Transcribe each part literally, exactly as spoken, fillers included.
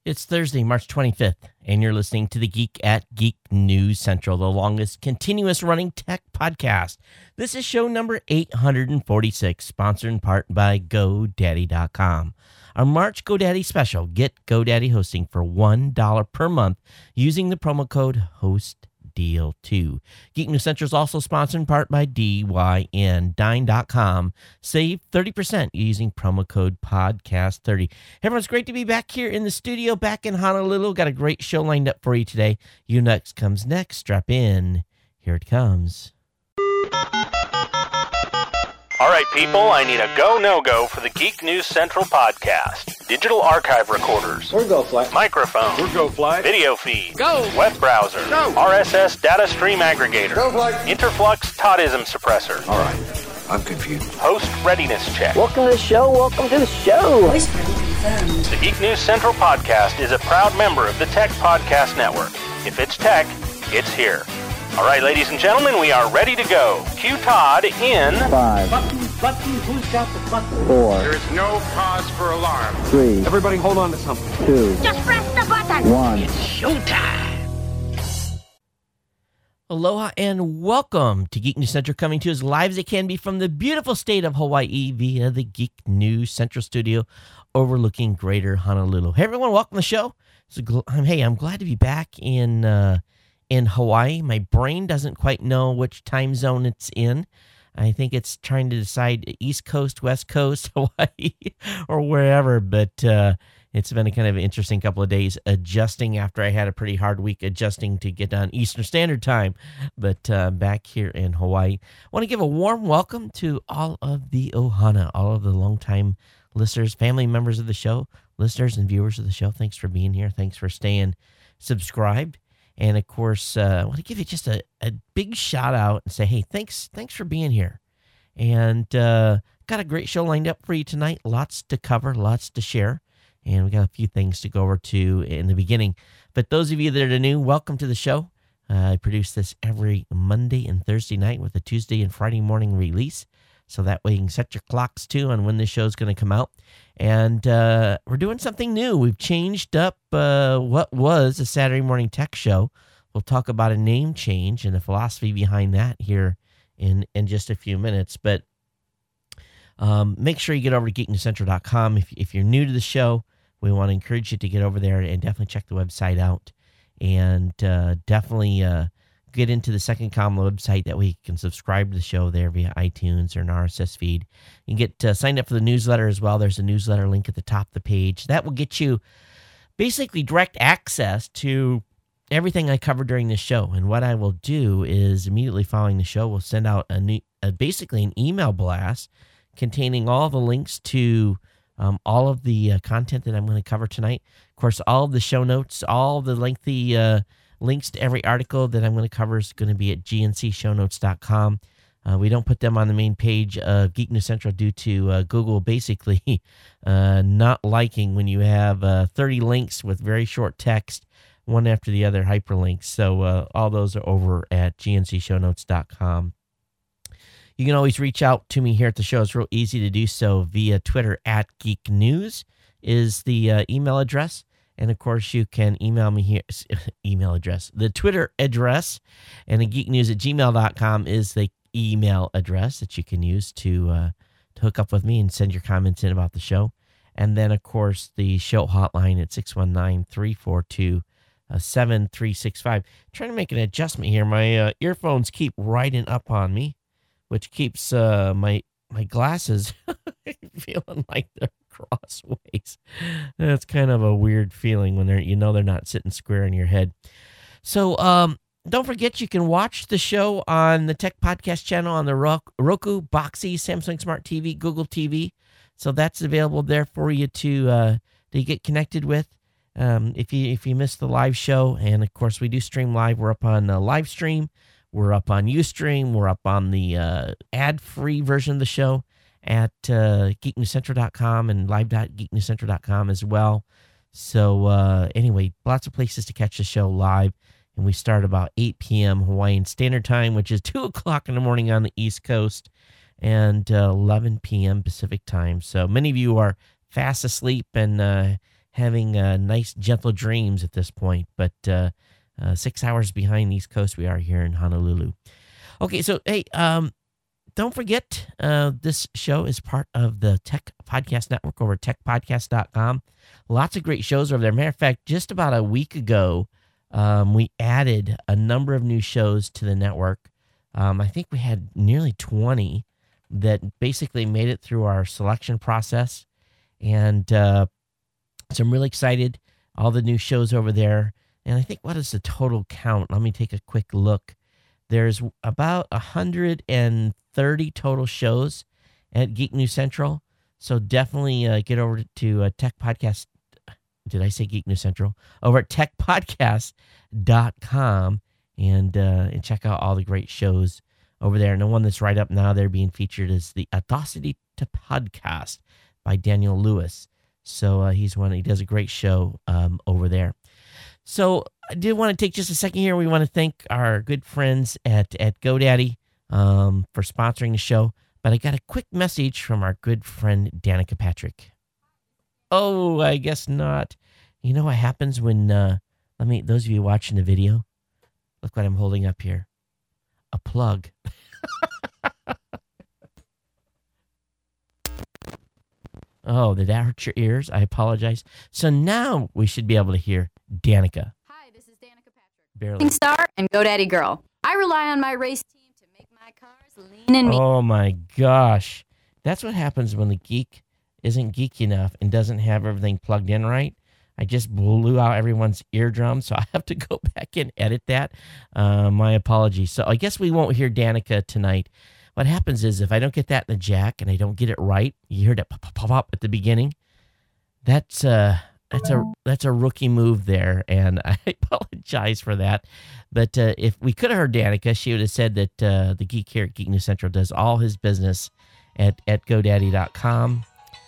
It's Thursday, March twenty-fifth, and you're listening to the Geek at Geek News Central, the longest continuous running tech podcast. This is show number eight hundred forty-six, sponsored in part by GoDaddy dot com. Our March GoDaddy special, get GoDaddy hosting for one dollar per month using the promo code HOSTDEAL two. Geek News Central is also sponsored in part by D Y N Dine dot com. Save thirty percent using promo code podcast thirty. Hey everyone, it's great to be back here in the studio, back in Honolulu. Got a great show lined up for you today. Unix comes next. Strap in. Here it comes. All right, people, I need a go, no-go for the Geek News Central podcast. Digital archive recorders. We're GoFly. Microphone. We're GoFly. Video feed. Go. Web browser. Go. R S S data stream aggregator. GoFly. Interflux Toddism suppressor. All right, I'm confused. Host readiness check. Welcome to the show. Welcome to the show. Voice ready confirmed. The Geek News Central podcast is a proud member of the Tech Podcast Network. If it's tech, it's here. All right, ladies and gentlemen, we are ready to go. Cue Todd in... Five. Button, button, who's got the button? Four. There is no cause for alarm. Three. Everybody hold on to something. Two. Just press the button. One. Aloha and welcome to Geek News Central, coming to you as live as it can be from the beautiful state of Hawaii via the Geek News Central studio overlooking Greater Honolulu. Hey everyone, welcome to the show. So, gl- I'm, hey, I'm glad to be back in uh, in Hawaii. My brain doesn't quite know which time zone it's in. I think it's trying to decide East Coast, West Coast, Hawaii, or wherever, but uh, it's been a kind of interesting couple of days adjusting after I had a pretty hard week adjusting to get on Eastern Standard Time, but uh, back here in Hawaii. I want to give a warm welcome to all of the Ohana, all of the longtime listeners, family members of the show, listeners and viewers of the show. Thanks for being here. Thanks for staying subscribed. And, of course, uh, I want to give you just a, a big shout out and say, hey, thanks thanks for being here. And uh, got a great show lined up for you tonight. Lots to cover, lots to share. And we got a few things to go over to in the beginning. But those of you that are new, welcome to the show. Uh, I produce this every Monday and Thursday night with a Tuesday and Friday morning release. So that way you can set your clocks too on when this show is going to come out. And uh, we're doing something new. We've changed up uh, what was a Saturday morning tech show. We'll talk about a name change and the philosophy behind that here in, in just a few minutes. But um, make sure you get over to geek news central dot com. If, if you're new to the show, we want to encourage you to get over there and definitely check the website out. And uh, definitely... Uh, get into the second column of the website. That way you can subscribe to the show there via iTunes or an R S S feed. You can get uh, signed up for the newsletter as well. There's a newsletter link at the top of the page. That will get you basically direct access to everything I cover during the show. And what I will do is immediately following the show, we'll send out a, new, a basically an email blast containing all the links to um, all of the uh, content that I'm going to cover tonight. Of course, all of the show notes, all the lengthy uh, links to every article that I'm going to cover is going to be at g n c show notes dot com. Uh, we don't put them on the main page of Geek News Central due to uh, Google basically uh, not liking when you have uh, thirty links with very short text, one after the other hyperlinks. So uh, all those are over at g n c show notes dot com. You can always reach out to me here at the show. It's real easy to do so via Twitter at Geek News is the uh, email address. And, of course, you can email me here, email address, the Twitter address, and the geeknews at gmail dot com is the email address that you can use to, uh, to hook up with me and send your comments in about the show. And then, of course, the show hotline at six one nine, three four two, seven three six five. Trying to make an adjustment here. My uh, earphones keep riding up on me, which keeps uh, my, my glasses feeling like they're crossways. That's kind of a weird feeling when they're, you know, they're not sitting square in your head. So um, don't forget you can watch the show on the Tech Podcast channel on the Roku, Boxee, Samsung Smart T V, Google T V. So that's available there for you to uh, to get connected with. Um, if you if you missed the live show, and of course we do stream live. We're up on uh, live stream. We're up on Ustream. We're up on the uh, ad-free version of the show at uh, geek news central dot com and live dot geek news central dot com as well. So uh, anyway, lots of places to catch the show live. And we start about eight p.m. Hawaiian Standard Time, which is two o'clock in the morning on the East Coast, and uh, eleven p.m. Pacific Time. So many of you are fast asleep and uh, having uh, nice, gentle dreams at this point. But uh, uh, six hours behind the East Coast we are here in Honolulu. Okay, so, hey, um, don't forget, uh, this show is part of the Tech Podcast Network over at tech podcast dot com. Lots of great shows over there. Matter of fact, just about a week ago, um, we added a number of new shows to the network. Um, I think we had nearly twenty that basically made it through our selection process. And uh, so I'm really excited. All the new shows over there. And I think, what is the total count? Let me take a quick look. There's about one hundred thirty total shows at Geek News Central. So definitely uh, get over to uh, Tech Podcast. Did I say Geek News Central? Over at tech podcast dot com and, uh, and check out all the great shows over there. And the one that's right up now there being featured is the Audacity to Podcast by Daniel Lewis. So uh, he's one, he does a great show um, over there. So I did want to take just a second here. We want to thank our good friends at, at GoDaddy um, for sponsoring the show. But I got a quick message from our good friend Danica Patrick. Oh, I guess not. You know what happens when, uh, let me, those of you watching the video, look what I'm holding up here. A plug. Oh, did that hurt your ears? I apologize. So now we should be able to hear Danica. Hi, this is Danica Patrick. Barely. Star and GoDaddy Girl. I rely on my race team to make my cars lean and mean. Oh my gosh. That's what happens when the geek isn't geeky enough and doesn't have everything plugged in right. I just blew out everyone's eardrum, so I have to go back and edit that. Uh, my apologies. So I guess we won't hear Danica tonight. What happens is if I don't get that in the jack and I don't get it right, you hear that pop, pop, pop, pop at the beginning. That's uh, that's a that's a rookie move there, and I apologize for that. But uh, if we could have heard Danica, she would have said that uh, the geek here at Geek News Central does all his business at, at GoDaddy dot com.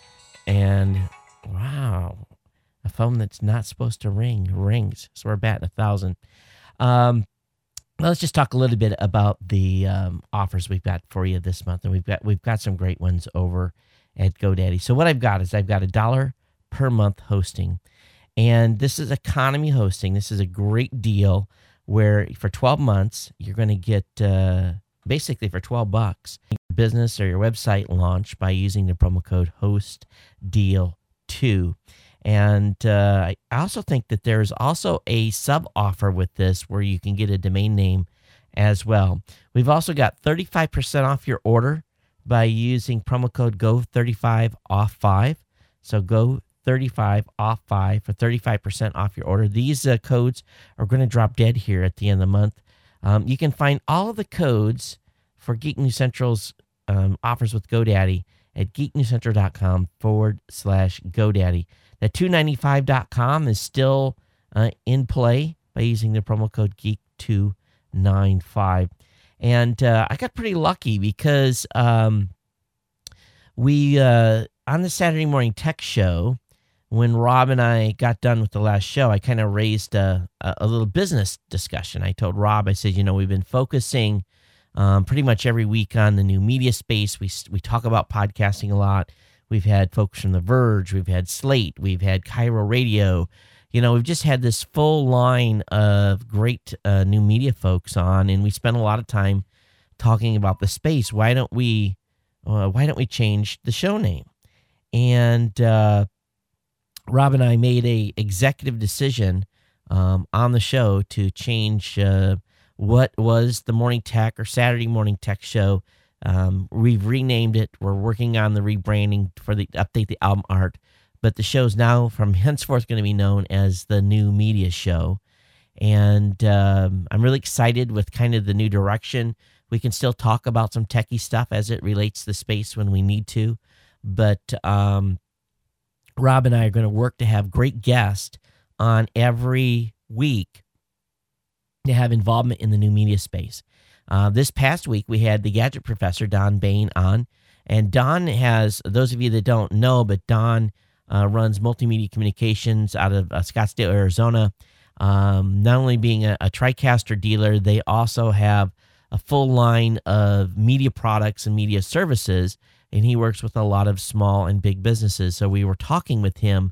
And wow, a phone that's not supposed to ring rings. So we're batting a thousand. Um, well, let's just talk a little bit about the um, offers we've got for you this month, and we've got we've got some great ones over at GoDaddy. So what I've got is I've got a dollar per month hosting, and this is economy hosting. This is a great deal where for twelve months you're going to get uh, basically for twelve bucks your business or your website launch by using the promo code host deal two. And uh, I also think that there's also a sub offer with this where you can get a domain name as well. We've also got thirty-five percent off your order by using promo code go thirty-five off five. So go thirty-five off five for thirty-five percent off your order. These uh, codes are going to drop dead here at the end of the month. Um, you can find all of the codes for Geek News Central's um, offers with GoDaddy at geeknewscentral.com forward slash GoDaddy. That two ninety-five dot com is still uh, in play by using the promo code geek two ninety-five. And uh, I got pretty lucky because um, we, uh, on the Saturday Morning Tech Show, when Rob and I got done with the last show, I kind of raised a, a little business discussion. I told Rob, I said, you know, we've been focusing um, pretty much every week on the new media space. We we talk about podcasting a lot. We've had folks from The Verge. We've had Slate. We've had Cairo Radio. You know, we've just had this full line of great uh, new media folks on, and we spent a lot of time talking about the space. Why don't we, uh, why don't we change the show name? And uh, Rob and I made a executive decision um, on the show to change uh, what was the Morning Tech or Saturday Morning Tech Show. Um, we've renamed it. We're working on the rebranding for the update the album art, but the show's now from henceforth going to be known as the New Media Show. And um, I'm really excited with kind of the new direction. We can still talk about some techie stuff as it relates to the space when we need to, but um, Rob and I are going to work to have great guests on every week to have involvement in the new media space. Uh, this past week, we had the Gadget Professor, Don Bain, on. And Don has, those of you that don't know, but Don uh, runs multimedia communications out of uh, Scottsdale, Arizona. Um, not only being a, a TriCaster dealer, they also have a full line of media products and media services, and he works with a lot of small and big businesses. So we were talking with him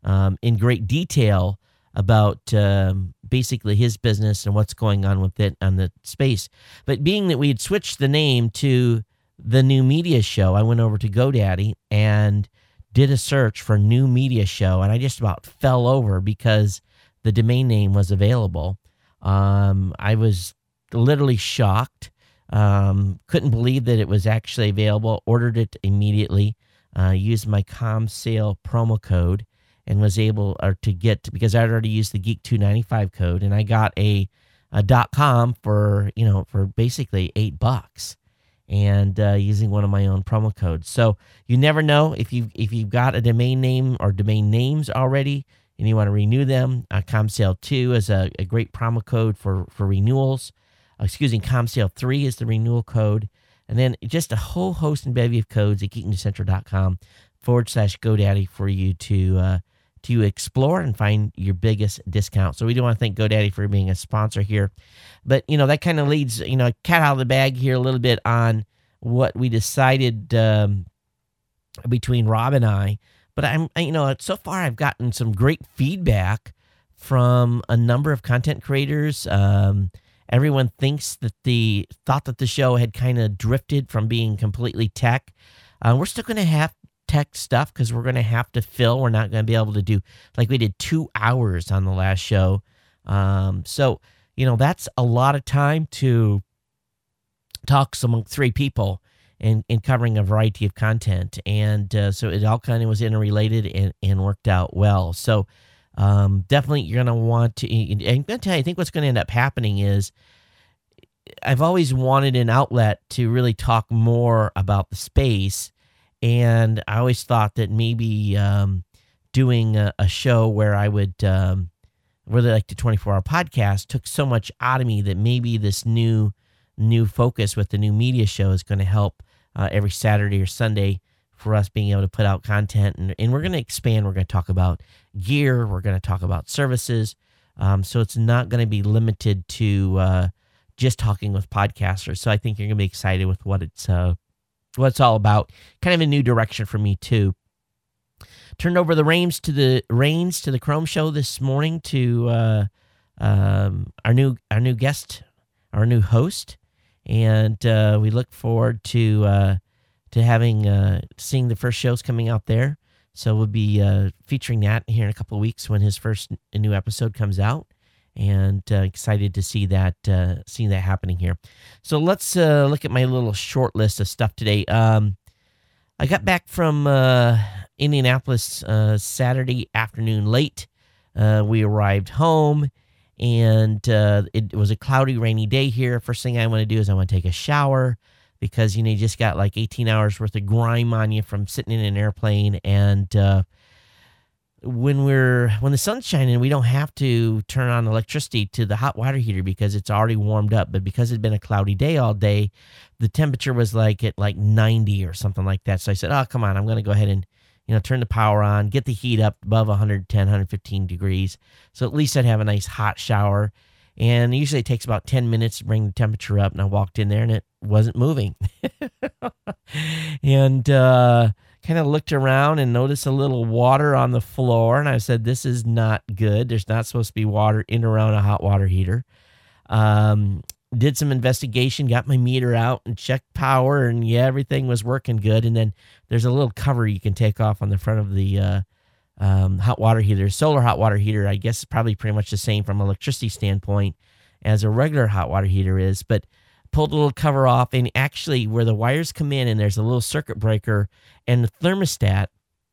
um, in great detail about um, basically his business and what's going on with it on the space. But being that we had switched the name to the New Media Show, I went over to GoDaddy and did a search for New Media Show, and I just about fell over because the domain name was available. Um, I was literally shocked. Um, couldn't believe that it was actually available. Ordered it immediately. Uh, used my ComSale promo code and was able or to get, because I'd already used the Geek two ninety-five code, and I got a, a .com for, you know, for basically eight bucks, and uh, using one of my own promo codes. So you never know if you if you've got a domain name or domain names already and you want to renew them. Uh, ComSale two is a, a great promo code for for renewals. Uh, excuse me, ComSale three is the renewal code. And then just a whole host and bevy of codes at geeknewscentral.com forward slash GoDaddy for you to uh, to explore and find your biggest discount. So we do want to thank GoDaddy for being a sponsor here. But, you know, that kind of leads, you know, cat out of the bag here a little bit on what we decided um, between Rob and I. But, I'm, you know, so far I've gotten some great feedback from a number of content creators. Um Everyone thinks that the thought that the show had kind of drifted from being completely tech. Uh, we're still going to have tech stuff because we're going to have to fill. We're not going to be able to do like we did two hours on the last show. Um, so, you know, that's a lot of time to talk among three people and, and covering a variety of content. And uh, so it all kind of was interrelated and, and worked out well. So, Um, definitely you're going to want to, and I'm going to tell you, I think what's going to end up happening is I've always wanted an outlet to really talk more about the space. And I always thought that maybe, um, doing a, a show where I would, um, really like the twenty-four hour podcast took so much out of me that maybe this new, new focus with the New Media Show is going to help, uh, every Saturday or Sunday for us being able to put out content. And, and we're going to expand. We're going to talk about gear. We're going to talk about services. Um, so it's not going to be limited to uh, just talking with podcasters. So I think you're going to be excited with what it's uh, what it's all about. Kind of a new direction for me too. Turned over the reins to the reins to the Chrome Show this morning to uh, um, our new our new guest, our new host, and uh, we look forward to. Uh, to having, uh, seeing the first shows coming out there. So we'll be uh, featuring that here in a couple of weeks when his first n- new episode comes out, and uh, excited to see that, uh, see that happening here. So let's uh, look at my little short list of stuff today. Um, I got back from uh, Indianapolis uh, Saturday afternoon late. Uh, we arrived home, and uh, it, it was a cloudy, rainy day here. First thing I want to do is I want to take a shower, because, you know, you just got like eighteen hours worth of grime on you from sitting in an airplane. And uh, when we're when the sun's shining, we don't have to turn on electricity to the hot water heater because it's already warmed up. But because it had been a cloudy day all day, the temperature was like at like ninety or something like that. So I said, oh, come on, I'm going to go ahead and, you know, turn the power on, get the heat up above one ten, one fifteen degrees. So at least I'd have a nice hot shower. And usually it takes about ten minutes to bring the temperature up. And I walked in there and it wasn't moving. and uh, kind of looked around and noticed a little water on the floor. And I said, this is not good. There's not supposed to be water in around a hot water heater. Um, did some investigation, got my meter out and checked power. And yeah, everything was working good. And then there's a little cover you can take off on the front of the uh Um, hot water heater. Solar hot water heater, I guess, is probably pretty much the same from an electricity standpoint as a regular hot water heater is, but pulled a little cover off, and actually where the wires come in and there's a little circuit breaker and the thermostat,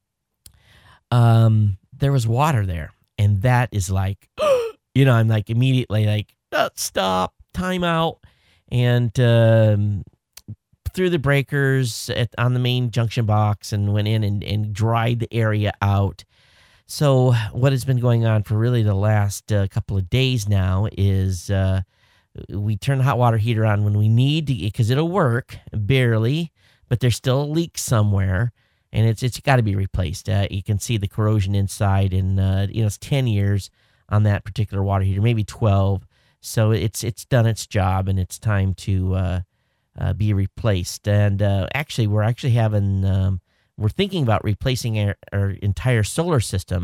um, there was water there. And that is like, you know, I'm like immediately like, oh, stop, time out. And um, through the breakers at, on the main junction box and went in and, and dried the area out. So what has been going on for really the last uh, couple of days now is uh, we turn the hot water heater on when we need to, because it'll work barely, but there's still a leak somewhere, and it's it's got to be replaced. Uh, you can see the corrosion inside, and uh, you know it's ten years on that particular water heater, maybe twelve. So it's it's done its job, and it's time to uh, uh, be replaced. And uh, actually, we're actually having. Um, We're thinking about replacing our, our entire solar system.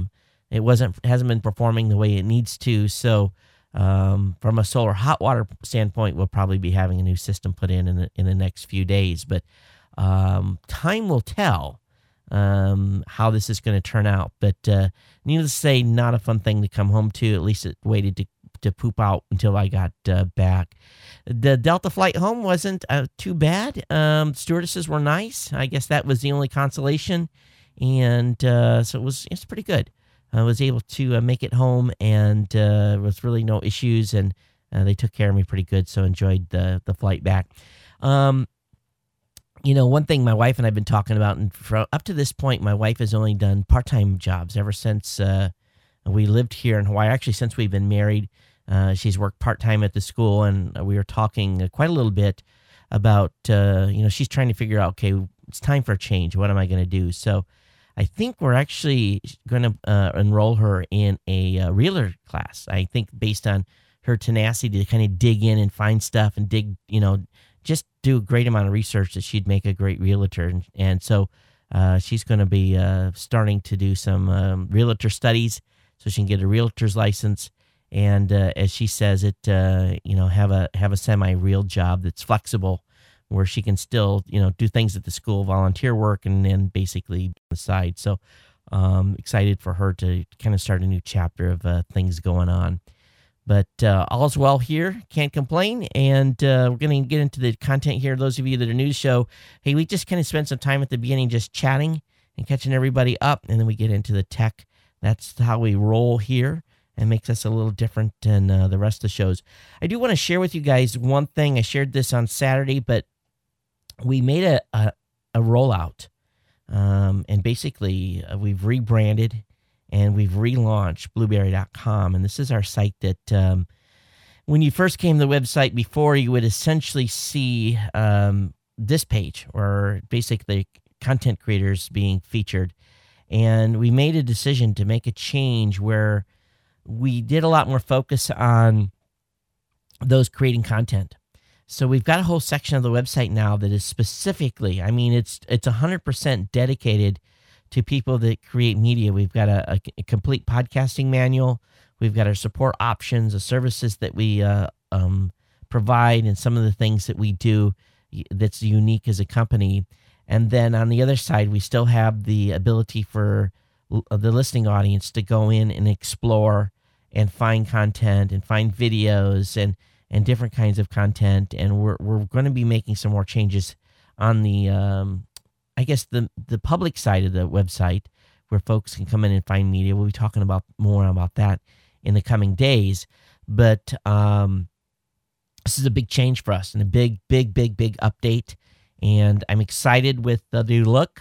it wasn't hasn't been performing the way it needs to. So um, from a solar hot water standpoint, we'll probably be having a new system put in in the, in the next few days. But um, time will tell um, how this is going to turn out. But uh, needless to say, not a fun thing to come home to. At least it waited to to poop out until I got uh, back. The Delta flight home wasn't uh, too bad. Um, stewardesses were nice. I guess that was the only consolation. And uh, so it was, it's pretty good. I was able to uh, make it home and uh, with really no issues. And uh, they took care of me pretty good. So enjoyed the, the flight back. Um, you know, one thing my wife and I have been talking about, and for, up to this point, my wife has only done part-time jobs ever since uh, we lived here in Hawaii. Actually, since we've been married. Uh, she's worked part-time at the school, and we were talking uh, quite a little bit about, uh, you know, she's trying to figure out, okay, it's time for a change. What am I going to do? So I think we're actually going to uh, enroll her in a uh, realtor class. I think based on her tenacity to kind of dig in and find stuff and dig, you know, just do a great amount of research, that she'd make a great realtor. And, and so uh, she's going to be uh, starting to do some um, realtor studies so she can get a realtor's license. And uh, as she says it, uh, you know, have a have a semi-real job that's flexible, where she can still, you know, do things at the school, volunteer work, and then basically on the side. So um, excited for her to kind of start a new chapter of uh, things going on. But uh, all's well here. Can't complain. And uh, we're going to get into the content here. Those of you that are new to the show, hey, we just kind of spent some time at the beginning just chatting and catching everybody up, and then we get into the tech. That's how we roll here. And makes us a little different than uh, the rest of the shows. I do want to share with you guys one thing. I shared this on Saturday, but we made a a, a rollout, um, and basically uh, we've rebranded and we've relaunched Blueberry dot com. And this is our site that um, when you first came to the website before, you would essentially see um, this page, or basically content creators being featured. And we made a decision to make a change where we did a lot more focus on those creating content. So we've got a whole section of the website now that is specifically, I mean, it's it's one hundred percent dedicated to people that create media. We've got a, a, a complete podcasting manual. We've got our support options, the services that we uh, um, provide, and some of the things that we do that's unique as a company. And then on the other side, we still have the ability for the listening audience to go in and explore and find content and find videos and, and different kinds of content. And we're we're going to be making some more changes on the, um, I guess, the, the public side of the website, where folks can come in and find media. We'll be talking about more about that in the coming days. But um, this is a big change for us and a big, big, big, big update. And I'm excited with the new look.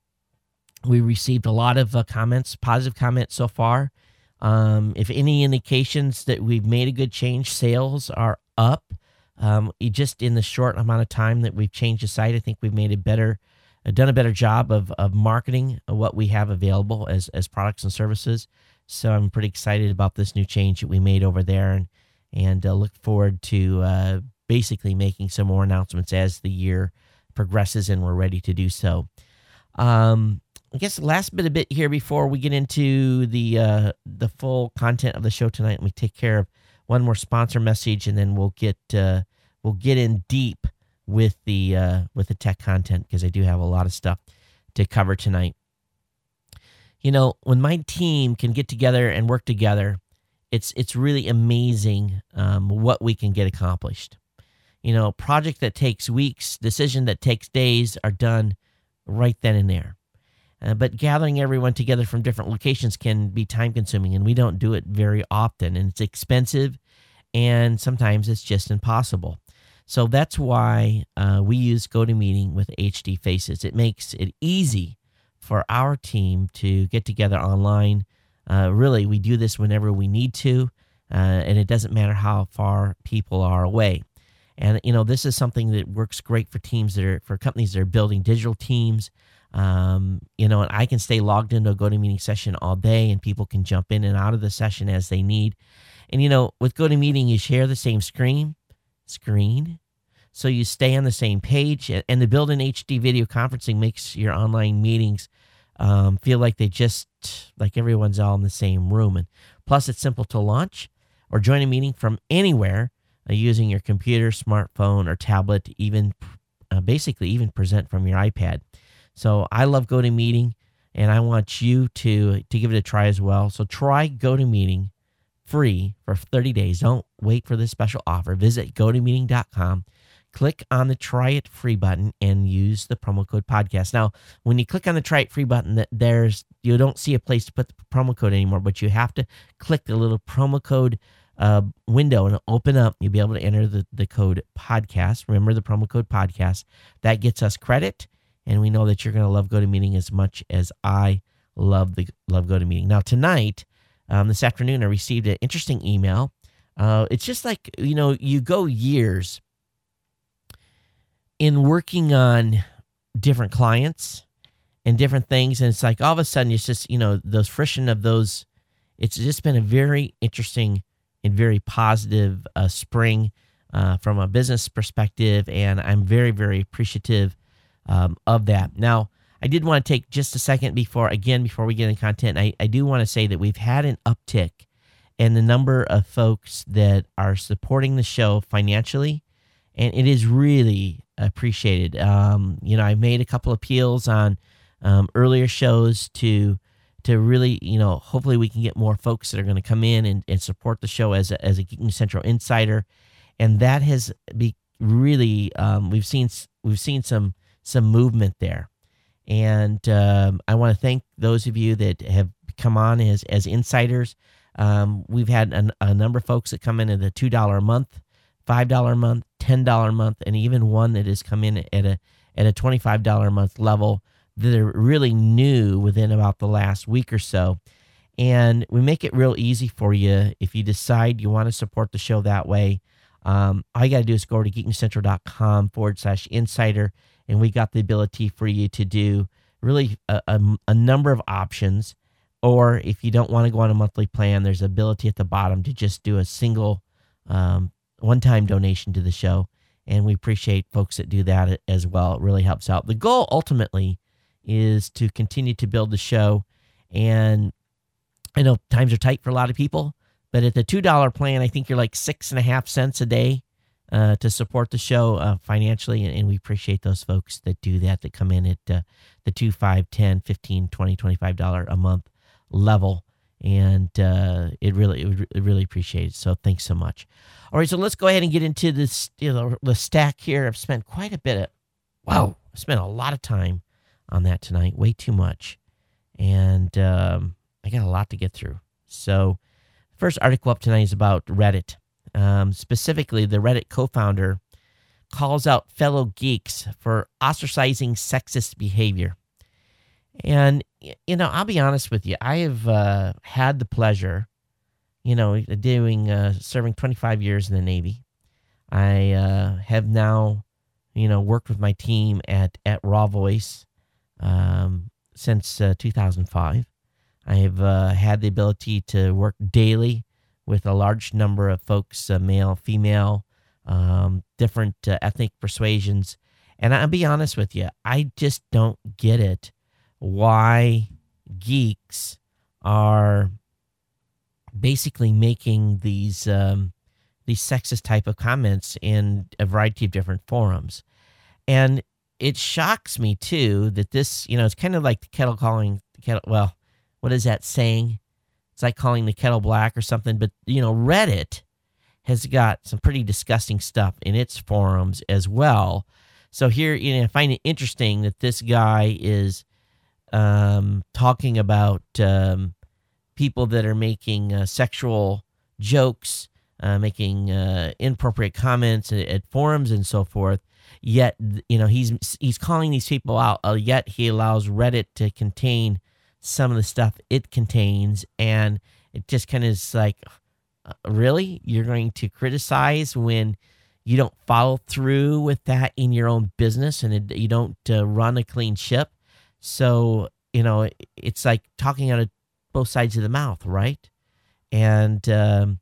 We received a lot of uh, comments, positive comments so far. Um, if any indications that we've made a good change, sales are up. Um, just in the short amount of time that we've changed the site, I think we've made a better, uh, done a better job of of marketing what we have available as as products and services. So I'm pretty excited about this new change that we made over there, and and uh, look forward to uh, basically making some more announcements as the year progresses and we're ready to do so. Um, I guess the last bit of bit here before we get into the uh, the full content of the show tonight, let me take care of one more sponsor message, and then we'll get uh, we'll get in deep with the uh, with the tech content, because I do have a lot of stuff to cover tonight. You know, when my team can get together and work together, it's it's really amazing um, what we can get accomplished. You know, a project that takes weeks, decision that takes days are done right then and there. Uh, but gathering everyone together from different locations can be time-consuming, and we don't do it very often, and it's expensive, and sometimes it's just impossible. So that's why uh, we use GoToMeeting with H D Faces. It makes it easy for our team to get together online. Uh, really, we do this whenever we need to, uh, and it doesn't matter how far people are away. And, you know, this is something that works great for teams that are, for companies that are building digital teams. Um, you know, and I can stay logged into a GoToMeeting session all day, and people can jump in and out of the session as they need. And, you know, with GoToMeeting, you share the same screen, screen, so you stay on the same page. And the built-in H D video conferencing makes your online meetings um, feel like they just, like everyone's all in the same room. And plus, it's simple to launch or join a meeting from anywhere uh, using your computer, smartphone, or tablet, even uh, basically even present from your iPad. So I love GoToMeeting, and I want you to, to give it a try as well. So try GoToMeeting free for thirty days. Don't wait for this special offer. Visit go to meeting dot com. Click on the Try It Free button and use the promo code podcast. Now, when you click on the Try It Free button, there's you don't see a place to put the promo code anymore, but you have to click the little promo code uh, window and it'll open up. You'll be able to enter the, the code podcast. Remember the promo code podcast. That gets us credit, and we know that you're going to love GoToMeeting as much as I love the love GoToMeeting. Now, tonight, um, this afternoon, I received an interesting email. Uh, it's just like, you know, you go years in working on different clients and different things. And it's like all of a sudden it's just, you know, those friction of those, it's just been a very interesting and very positive uh, spring uh, from a business perspective. And I'm very, very appreciative um, of that. Now, I did want to take just a second before, again, before we get into content, I, I do want to say that we've had an uptick in the number of folks that are supporting the show financially. And it is really appreciated. Um, you know, I made a couple appeals on um, earlier shows to to really, you know, hopefully we can get more folks that are going to come in and, and support the show as a, as a Geek News Central insider, and that has be really um, we've seen we've seen some some movement there, and um, I want to thank those of you that have come on as as insiders. Um, we've had a, a number of folks that come in at the two dollars a month, five dollars a month, ten dollars a month, and even one that has come in at a at a twenty-five dollars a month level that are really new within about the last week or so. And we make it real easy for you if you decide you want to support the show that way. Um, all you got to do is go over to geeknewscentral.com forward slash insider, and we got the ability for you to do really a, a, a number of options. Or if you don't want to go on a monthly plan, there's ability at the bottom to just do a single um, one-time donation to the show, and we appreciate folks that do that as well. It really helps out. The goal ultimately is to continue to build the show, and I know times are tight for a lot of people, but at the two dollars plan, I think you're like six and a half cents a day uh, to support the show uh, financially, and, and we appreciate those folks that do that, that come in at uh, the two, five, ten, fifteen, twenty, twenty-five dollars a month level. And uh, it really, it really appreciate it. So thanks so much. All right, so let's go ahead and get into this, you know, the stack here. I've spent quite a bit of, wow, I spent a lot of time on that tonight, way too much. And um, I got a lot to get through. So first article up tonight is about Reddit. Um, specifically, the Reddit co-founder calls out fellow geeks for ostracizing sexist behavior. And, you know, I'll be honest with you. I have uh, had the pleasure, you know, doing, uh, serving twenty-five years in the Navy. I uh, have now, you know, worked with my team at, at Raw Voice um, since uh, two thousand five. I have uh, had the ability to work daily with a large number of folks, uh, male, female, um, different uh, ethnic persuasions. And I'll be honest with you, I just don't get it. Why geeks are basically making these um, these sexist type of comments in a variety of different forums. And it shocks me, too, that this, you know, it's kind of like the kettle calling, the kettle, well, what is that saying? It's like calling the kettle black or something. But, you know, Reddit has got some pretty disgusting stuff in its forums as well. So here, you know, I find it interesting that this guy is Um, talking about um, people that are making uh, sexual jokes, uh, making uh, inappropriate comments at, at forums and so forth. Yet, you know, he's he's calling these people out. Uh, yet he allows Reddit to contain some of the stuff it contains, and it just kind of is like, uh, really, you're going to criticize when you don't follow through with that in your own business, and it, you don't uh, run a clean ship. So, you know, it's like talking out of both sides of the mouth, right? And um,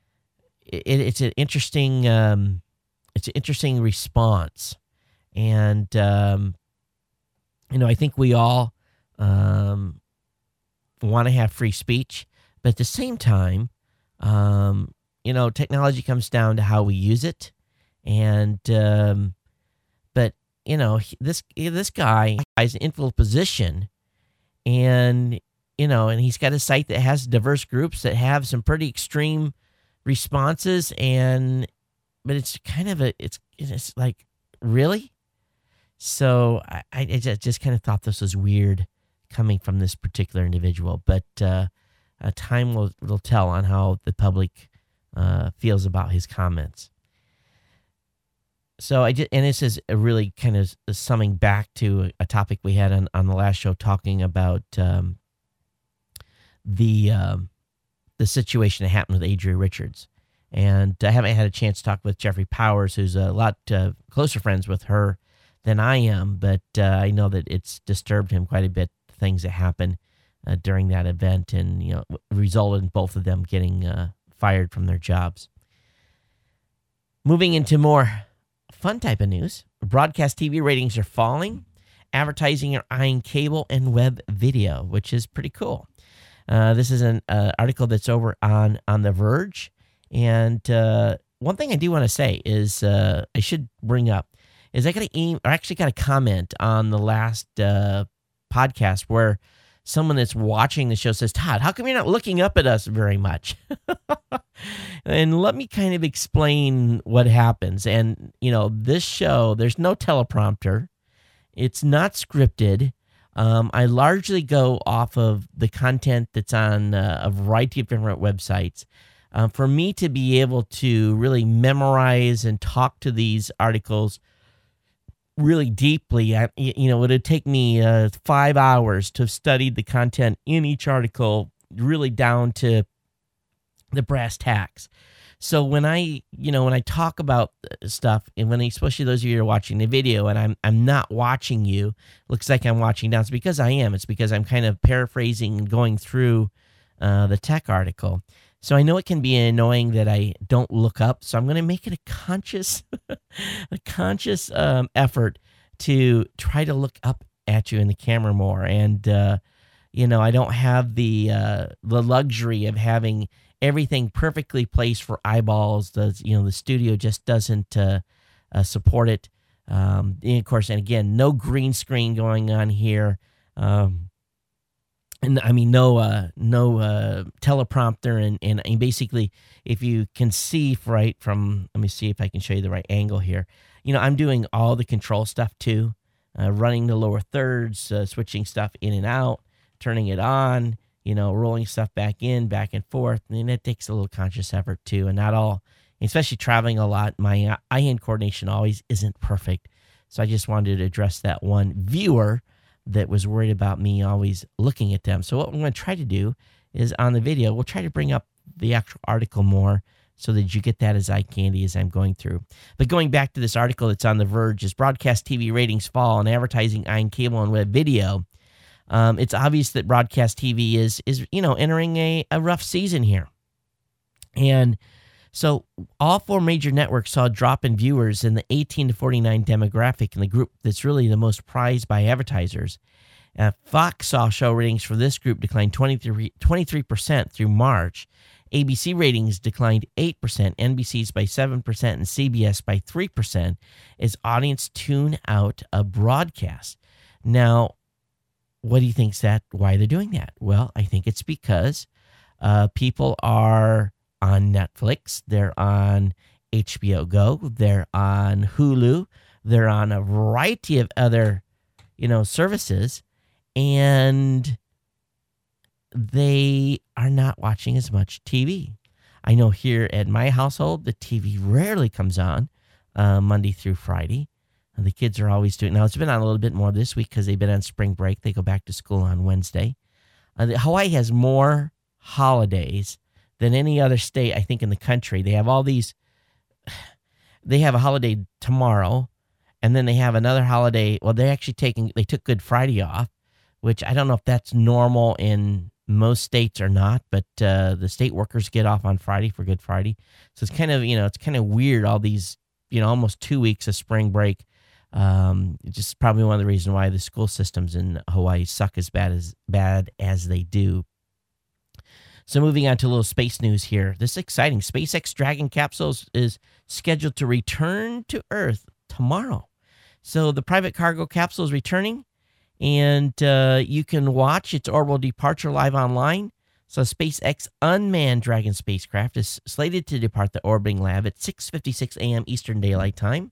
it, it's an interesting, um, it's an interesting response. And, um, you know, I think we all um, want to have free speech, but at the same time, um, you know, technology comes down to how we use it. And, um, but, you know, this, this guy has an influential position, and, you know, and he's got a site that has diverse groups that have some pretty extreme responses. And, but it's kind of a, it's, it's like, really? So I, I just, just kind of thought this was weird coming from this particular individual, but, uh, uh time will, will tell on how the public, uh, feels about his comments. So I just, and this is a really kind of summing back to a topic we had on, on the last show, talking about um, the um, the situation that happened with Adria Richards. And I haven't had a chance to talk with Jeffrey Powers, who's a lot uh, closer friends with her than I am, but uh, I know that it's disturbed him quite a bit, the things that happened uh, during that event, and, you know, resulted in both of them getting uh, fired from their jobs. Moving into more fun type of news, broadcast T V ratings are falling. Advertising are eyeing cable and web video, which is pretty cool. Uh, this is an uh, article that's over on, on The Verge. And uh, one thing I do want to say is uh, I should bring up is I got a e- or actually got a comment on the last uh, podcast where someone that's watching the show says, Todd, how come you're not looking up at us very much? And let me kind of explain what happens. And, you know, this show, there's no teleprompter. It's not scripted. Um, I largely go off of the content that's on uh, a variety of different websites. Um, for me to be able to really memorize and talk to these articles really deeply, I, you know, it would take me uh, five hours to have studied the content in each article, really down to the brass tacks. So when I, you know, when I talk about stuff, and when, especially those of you who are watching the video, and I'm I'm not watching you, looks like I'm watching down. It's because I am. It's because I'm kind of paraphrasing and going through uh, the tech article. So I know it can be annoying that I don't look up. So I'm going to make it a conscious, a conscious um, effort to try to look up at you in the camera more. And uh, you know, I don't have the uh, the luxury of having everything perfectly placed for eyeballs. The, you know, the studio just doesn't uh, uh, support it. Um, and of course, and again, no green screen going on here. Um, and I mean, no, uh, no uh, teleprompter. And, and, and basically, if you can see right from, let me see if I can show you the right angle here. You know, I'm doing all the control stuff too, uh, running the lower thirds, uh, switching stuff in and out, turning it on, you know, rolling stuff back in, back and forth. And it takes a little conscious effort too. And not all, especially traveling a lot, my eye-hand coordination always isn't perfect. So I just wanted to address that one viewer that was worried about me always looking at them. So what I'm going to try to do is on the video, we'll try to bring up the actual article more so that you get that as eye candy as I'm going through. But going back to this article that's on The Verge, is broadcast T V ratings fall and advertising eyeing cable and web video. Um, it's obvious that broadcast T V is, is you know, entering a, a rough season here. And so all four major networks saw a drop in viewers in the eighteen to forty-nine demographic, in the group that's really the most prized by advertisers. Uh, Fox saw show ratings for this group decline twenty-three percent through March. A B C ratings declined eight percent, N B C's by seven percent, and C B S by three percent as audience tune out a broadcast. Now, what do you think's that? Why they're doing that? Well, I think it's because uh, people are on Netflix, they're on H B O Go, they're on Hulu, they're on a variety of other, you know, services, and they are not watching as much T V. I know here at my household, the T V rarely comes on uh, Monday through Friday. The kids are always doing, now it's been on a little bit more this week because they've been on spring break. They go back to school on Wednesday. Uh, the, Hawaii has more holidays than any other state, I think, in the country. They have all these, they have a holiday tomorrow, and then they have another holiday. Well, they're actually taking, they took Good Friday off, which I don't know if that's normal in most states or not, but uh, the state workers get off on Friday for Good Friday. So it's kind of, you know, it's kind of weird, all these, you know, almost two weeks of spring break. Um, just probably one of the reasons why the school systems in Hawaii suck as bad as bad as they do. So moving on to a little space news here. This is exciting. SpaceX Dragon capsules is scheduled to return to Earth tomorrow. So the private cargo capsule is returning, and uh, you can watch its orbital departure live online. So SpaceX unmanned Dragon spacecraft is slated to depart the orbiting lab at six fifty-six a.m. Eastern Daylight Time.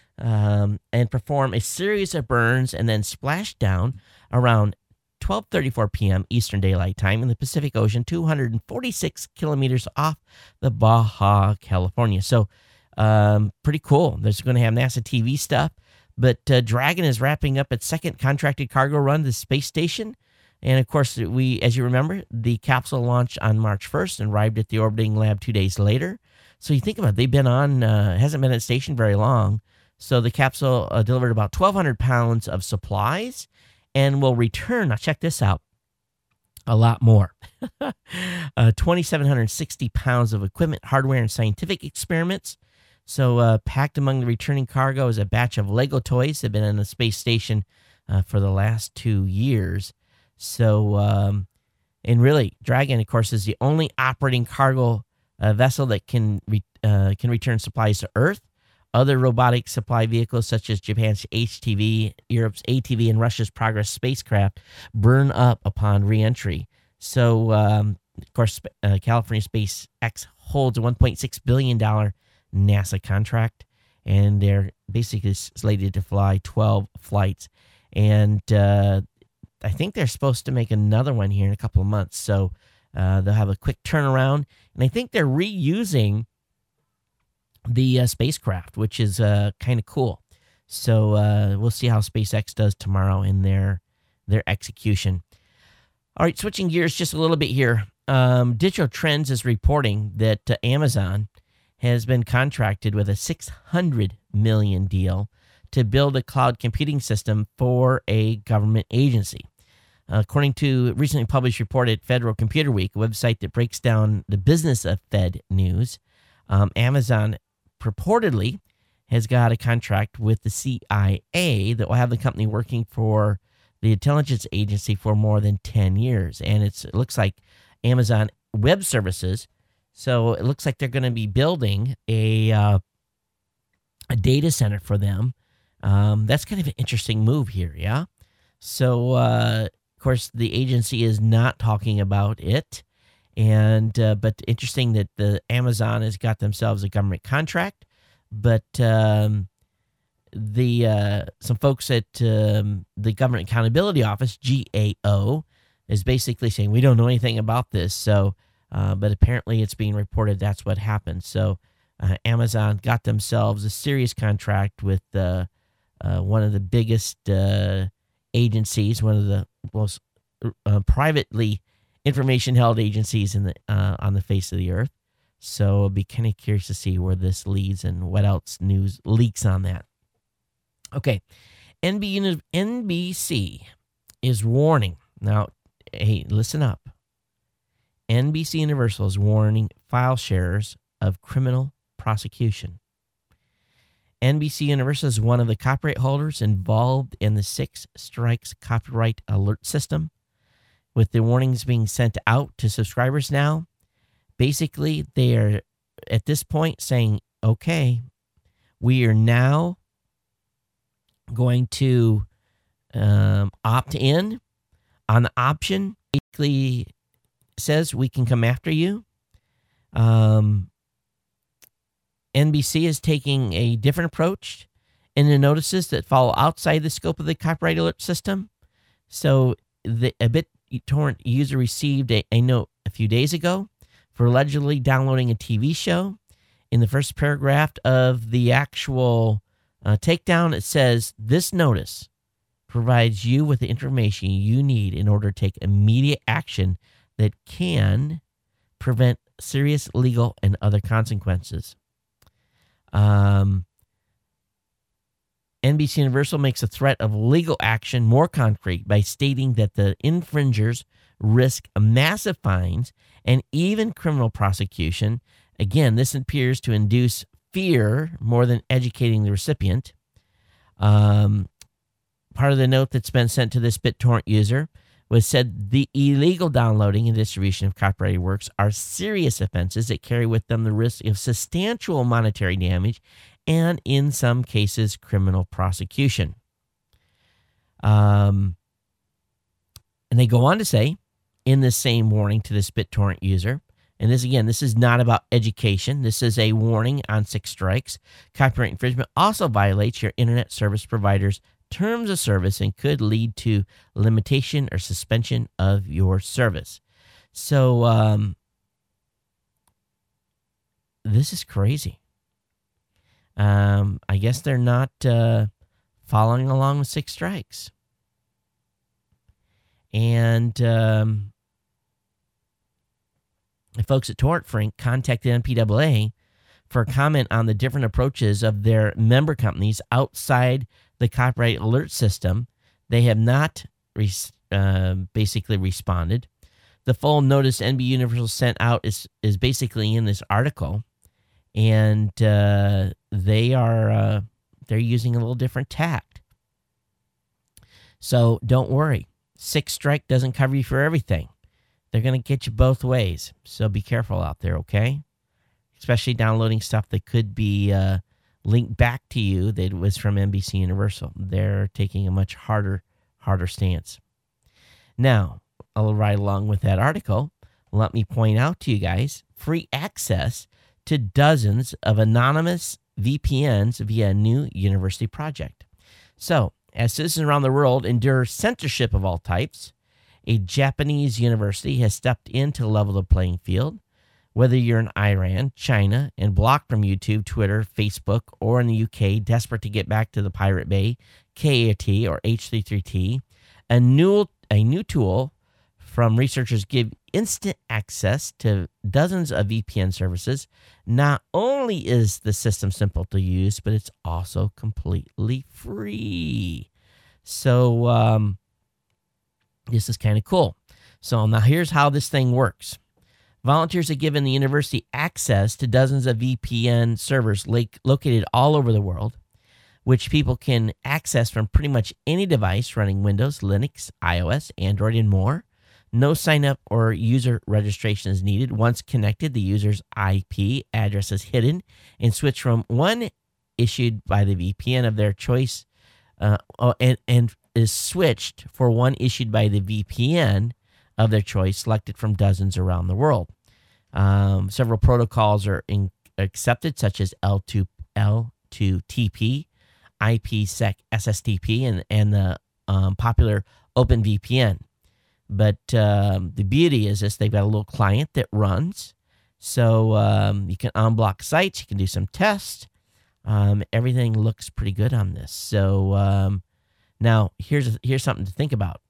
Um, and perform a series of burns and then splash down around twelve thirty-four p.m. Eastern Daylight Time in the Pacific Ocean, two hundred forty-six kilometers off the Baja California. So um, pretty cool. There's going to have NASA T V stuff, but uh, Dragon is wrapping up its second contracted cargo run to the space station. And of course, we, as you remember, the capsule launched on March first and arrived at the orbiting lab two days later. So you think about it, they've been on, uh, hasn't been at station very long. So the capsule uh, delivered about twelve hundred pounds of supplies and will return, now check this out, a lot more. uh, two thousand seven hundred sixty pounds of equipment, hardware, and scientific experiments. So uh, packed among the returning cargo is a batch of Lego toys that have been on the space station uh, for the last two years. So, um, and really, Dragon, of course, is the only operating cargo uh, vessel that can, re- uh, can return supplies to Earth. Other robotic supply vehicles, such as Japan's H T V, Europe's A T V, and Russia's Progress spacecraft, burn up upon reentry. So, um, of course, uh, California SpaceX holds a one point six billion dollars NASA contract, and they're basically slated to fly twelve flights. And uh, I think they're supposed to make another one here in a couple of months. So uh, they'll have a quick turnaround. And I think they're reusing the uh, spacecraft, which is uh, kind of cool. So uh, we'll see how SpaceX does tomorrow in their their execution. All right, switching gears just a little bit here. Um, Digital Trends is reporting that uh, Amazon has been contracted with a six hundred million dollars deal to build a cloud computing system for a government agency. Uh, according to a recently published report at Federal Computer Week, a website that breaks down the business of Fed News, um, Amazon purportedly has got a contract with the C I A that will have the company working for the intelligence agency for more than ten years. And it's, it looks like Amazon Web Services. So it looks like they're going to be building a uh, a data center for them. Um, that's kind of an interesting move here, yeah? So, uh, of course, the agency is not talking about it. And uh, but interesting that the Amazon has got themselves a government contract, but um, the uh, some folks at um, the Government Accountability Office, G A O, is basically saying we don't know anything about this. So, uh, but apparently it's being reported that's what happened. So, uh, Amazon got themselves a serious contract with uh, uh, one of the biggest uh, agencies, one of the most uh, privately information held agencies in the uh, on the face of the earth. So I'll be kind of curious to see where this leads and what else news leaks on that. Okay, N B C is warning. Now, hey, listen up. N B C Universal is warning file sharers of criminal prosecution. N B C Universal is one of the copyright holders involved in the Six Strikes copyright alert system, with the warnings being sent out to subscribers now. Basically, they are at this point saying, okay, we are now going to um, opt in on the option. Basically says we can come after you. Um, N B C is taking a different approach in the notices that fall outside the scope of the copyright alert system. So the a BitTorrent user received a, a note a few days ago for allegedly downloading a T V show. In the first paragraph of the actual uh, takedown, it says, this notice provides you with the information you need in order to take immediate action that can prevent serious legal and other consequences. Um, N B C Universal makes a threat of legal action more concrete by stating that the infringers risk massive fines and even criminal prosecution. Again, this appears to induce fear more than educating the recipient. Um, part of the note that's been sent to this BitTorrent user was said the illegal downloading and distribution of copyrighted works are serious offenses that carry with them the risk of substantial monetary damage and, in some cases, criminal prosecution. Um, and they go on to say, in this same warning to this BitTorrent user, and this, again, this is not about education. This is a warning on six strikes. Copyright infringement also violates your internet service provider's terms of service and could lead to limitation or suspension of your service. So, um, this is crazy. Um, I guess they're not uh, following along with six strikes. And um, the folks at TorrentFrink contacted N P A A for a comment on the different approaches of their member companies outside the copyright alert system. They have not res- uh, basically responded. The full notice N B Universal sent out is, is basically in this article, and uh, they are uh, they're using a little different tact. So don't worry. Six strike doesn't cover you for everything. They're going to get you both ways. So be careful out there, okay? Especially downloading stuff that could be uh, linked back to you that was from N B C Universal. They're taking a much harder, harder stance. Now, I'll ride along with that article. Let me point out to you guys free access to dozens of anonymous V P Ns via a new university project. So, as citizens around the world endure censorship of all types, a Japanese university has stepped in to level the playing field. Whether you're in Iran, China, and blocked from YouTube, Twitter, Facebook, or in the U K, desperate to get back to the Pirate Bay, K A T, or H thirty-three T, a new, a new tool from researchers give instant access to dozens of V P N services. Not only is the system simple to use, but it's also completely free. So um, this is kind of cool. So now here's how this thing works. Volunteers are given the university access to dozens of V P N servers located all over the world, which people can access from pretty much any device running Windows, Linux, iOS, Android, and more. No sign-up or user registration is needed. Once connected, the user's I P address is hidden and switched from one issued by the V P N of their choice uh, and, and is switched for one issued by the V P N of their choice, selected from dozens around the world. Um, several protocols are in, accepted, such as L two T P, IPsec S S T P, and, and the um, popular OpenVPN. But um, the beauty is this, they've got a little client that runs. So um, you can unblock sites, you can do some tests. Um, everything looks pretty good on this. So um, now here's here's something to think about.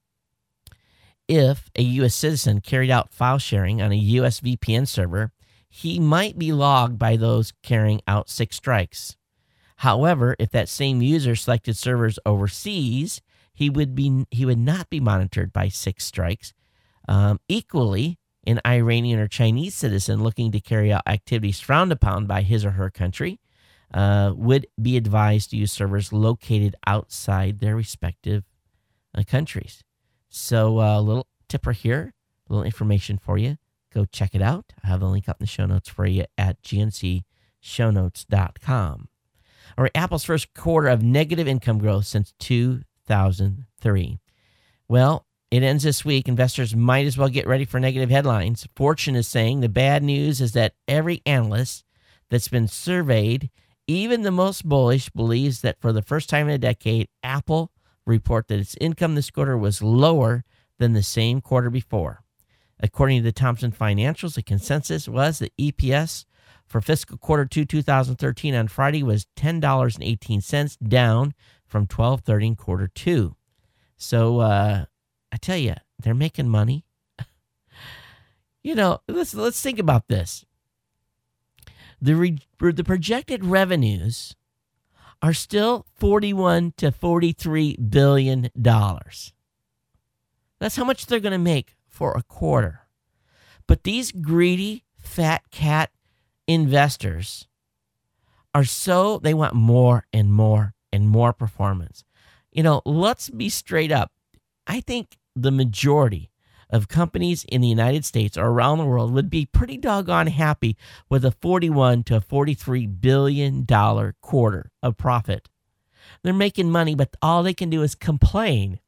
If a U S citizen carried out file sharing on a U S V P N server, he might be logged by those carrying out six strikes. However, if that same user selected servers overseas, he would be he would not be monitored by six strikes. Um, equally, an Iranian or Chinese citizen looking to carry out activities frowned upon by his or her country uh, would be advised to use servers located outside their respective uh, countries. So a uh, little tipper here, a little information for you. Go check it out. I have a link up in the show notes for you at g n c show notes dot com. All right, Apple's first quarter of negative income growth since two thousand three. Well, it ends this week. Investors might as well get ready for negative headlines. Fortune is saying the bad news is that every analyst that's been surveyed, even the most bullish, believes that for the first time in a decade, Apple report that its income this quarter was lower than the same quarter before. According to the Thomson Financials, the consensus was that E P S for fiscal quarter two, two thousand thirteen on Friday was ten dollars and eighteen cents, down from twelve thirty in quarter two. So uh, I tell you, they're making money. You know, let's let's think about this. The re, the projected revenues are still forty-one to forty-three billion dollars. That's how much they're going to make for a quarter. But these greedy fat cat investors are so, they want more and more and more performance. You know, let's be straight up. I think the majority of companies in the United States or around the world would be pretty doggone happy with a forty-one to forty-three billion dollars quarter of profit. They're making money, but all they can do is complain.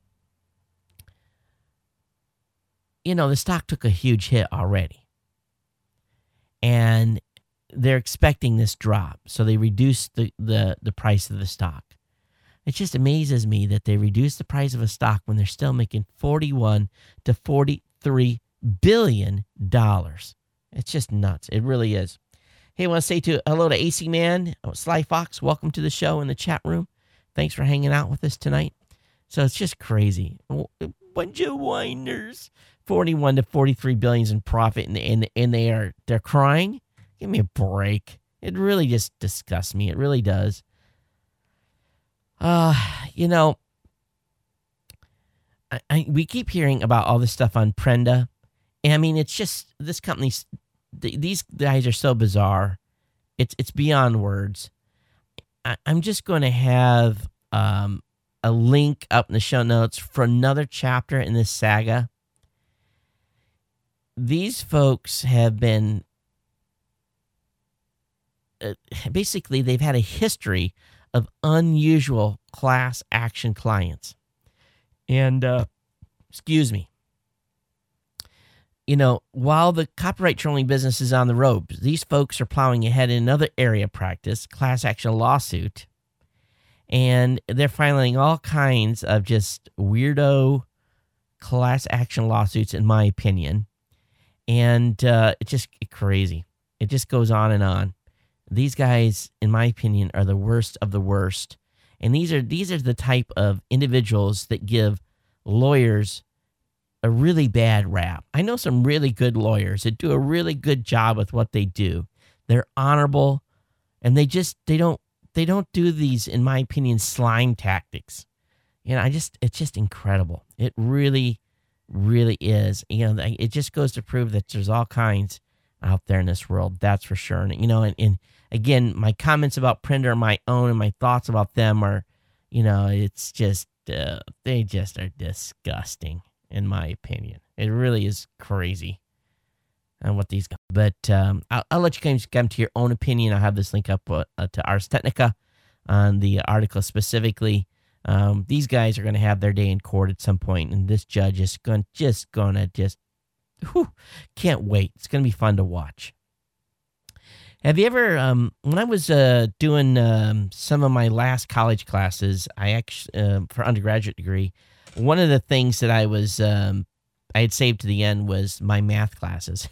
You know, the stock took a huge hit already. And they're expecting this drop. So they reduced the, the, the price of the stock. It just amazes me that they reduce the price of a stock when they're still making forty-one to forty-three billion dollars. It's just nuts. It really is. Hey, I want to say to hello to A C Man, Sly Fox. Welcome to the show in the chat room. Thanks for hanging out with us tonight. So it's just crazy. Bunch of whiners. forty-one to forty-three billions in profit, and, and, and they are they're crying. Give me a break. It really just disgusts me. It really does. Uh, you know, I, I, we keep hearing about all this stuff on Prenda. And I mean, it's just, this company's, th- these guys are so bizarre. It's it's beyond words. I, I'm just going to have um, a link up in the show notes for another chapter in this saga. These folks have been, uh, basically, they've had a history of unusual class action clients. And, uh, excuse me, you know, while the copyright trolling business is on the ropes, these folks are plowing ahead in another area of practice, class action lawsuit. And they're filing all kinds of just weirdo class action lawsuits, in my opinion. And uh, it's just crazy. It just goes on and on. These guys, in my opinion, are the worst of the worst. And these are these are the type of individuals that give lawyers a really bad rap. I know some really good lawyers that do a really good job with what they do. They're honorable, and they just they don't they don't do these, in my opinion, slime tactics. You know, I just it's just incredible. It really, really is. You know, it just goes to prove that there's all kinds out there in this world. That's for sure. And you know, and, and again, my comments about Prenda are my own, and my thoughts about them are, you know, it's just, uh, they just are disgusting, in my opinion. It really is crazy on what these guys, but um, I'll, I'll let you guys come to your own opinion. I'll have this link up uh, to Ars Technica on the article specifically. Um, these guys are going to have their day in court at some point, and this judge is going just going to just, whew, can't wait. It's going to be fun to watch. Have you ever, um, when I was uh, doing um, some of my last college classes, I actually, uh, for undergraduate degree, one of the things that I was, um, I had saved to the end was my math classes.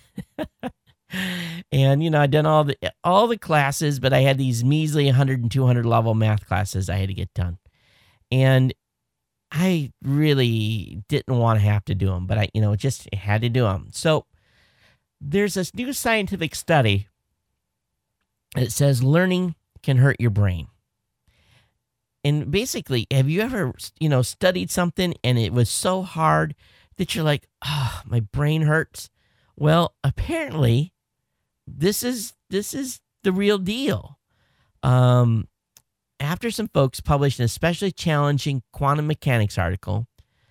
And, you know, I'd done all the, all the classes, but I had these measly one hundred and two hundred level math classes I had to get done. And I really didn't want to have to do them, but I, you know, just had to do them. So there's this new scientific study. It says learning can hurt your brain. And basically, have you ever, you know, studied something and it was so hard that you're like, oh, my brain hurts? Well, apparently, this is this is the real deal. Um, after some folks published an especially challenging quantum mechanics article,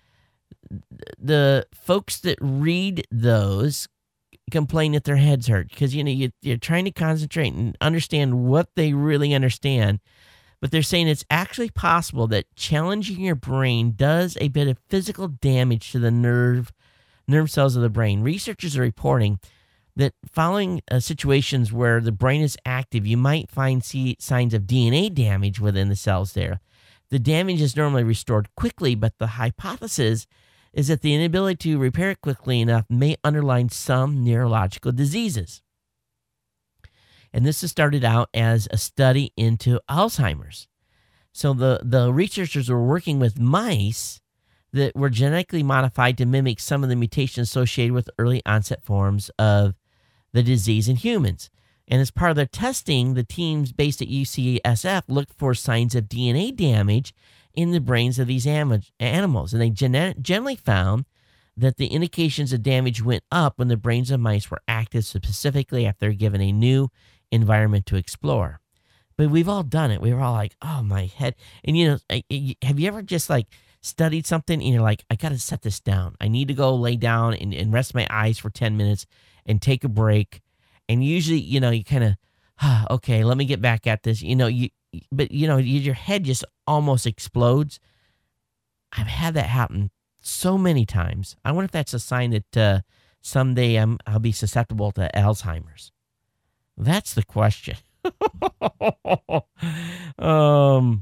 the folks that read those complain that their heads hurt because, you know, you, you're trying to concentrate and understand what they really understand. But they're saying it's actually possible that challenging your brain does a bit of physical damage to the nerve nerve cells of the brain. Researchers are reporting that following uh, situations where the brain is active, you might find see signs of D N A damage within the cells there. The damage is normally restored quickly, but the hypothesis is that the inability to repair it quickly enough may underlie some neurological diseases. And this has started out as a study into Alzheimer's. So the, the researchers were working with mice that were genetically modified to mimic some of the mutations associated with early onset forms of the disease in humans. And as part of their testing, the teams based at U C S F looked for signs of D N A damage in the brains of these am- animals. And they gen- generally found that the indications of damage went up when the brains of mice were active, specifically after given a new environment to explore. But we've all done it. We were all like, oh, my head. And, you know, I, I, have you ever just like studied something and you're like, I got to set this down. I need to go lay down and, and rest my eyes for ten minutes and take a break. And usually, you know, you kind of, ah, okay, let me get back at this. You know, you, but, you know, your head just almost explodes. I've had that happen so many times. I wonder if that's a sign that uh, someday I'm, I'll be susceptible to Alzheimer's. That's the question. um.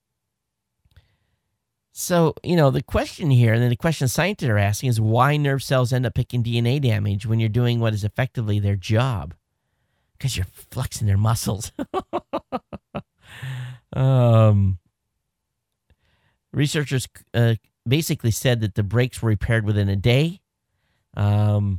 So, you know, the question here, and then the question scientists are asking is why nerve cells end up picking D N A damage when you're doing what is effectively their job? Because you're flexing their muscles. um, researchers uh, basically said that the breaks were repaired within a day. Um,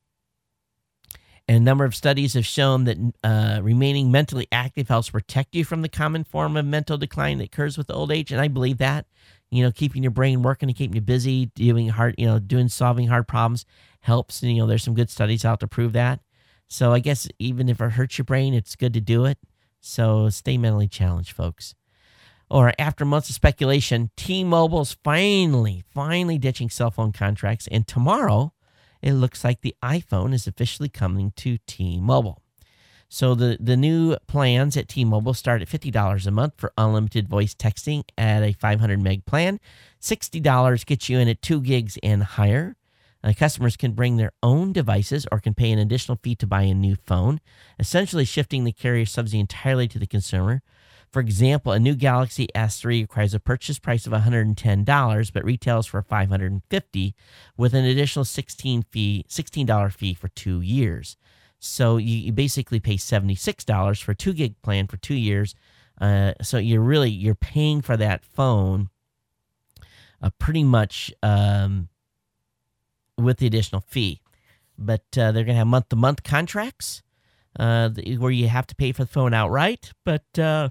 and a number of studies have shown that uh, remaining mentally active helps protect you from the common form of mental decline that occurs with old age. And I believe that, you know, keeping your brain working and keeping you busy, doing hard, you know, doing solving hard problems helps. And, you know, there's some good studies out to prove that. So I guess even if it hurts your brain, it's good to do it. So stay mentally challenged, folks. Or after months of speculation, T-Mobile's finally, finally ditching cell phone contracts. And tomorrow, it looks like the iPhone is officially coming to T-Mobile. So the, the new plans at T-Mobile start at fifty dollars a month for unlimited voice texting at a five hundred meg plan. sixty dollars gets you in at two gigs and higher. Uh, customers can bring their own devices or can pay an additional fee to buy a new phone, essentially shifting the carrier subsidy entirely to the consumer. For example, a new Galaxy S three requires a purchase price of one hundred ten dollars, but retails for five hundred fifty dollars with an additional sixteen dollars fee for two years. So you, you basically pay seventy-six dollars for a two gig plan for two years. Uh, so you're really, you're paying for that phone uh, pretty much um, with the additional fee. But uh, they're going to have month-to-month contracts uh, where you have to pay for the phone outright, but uh,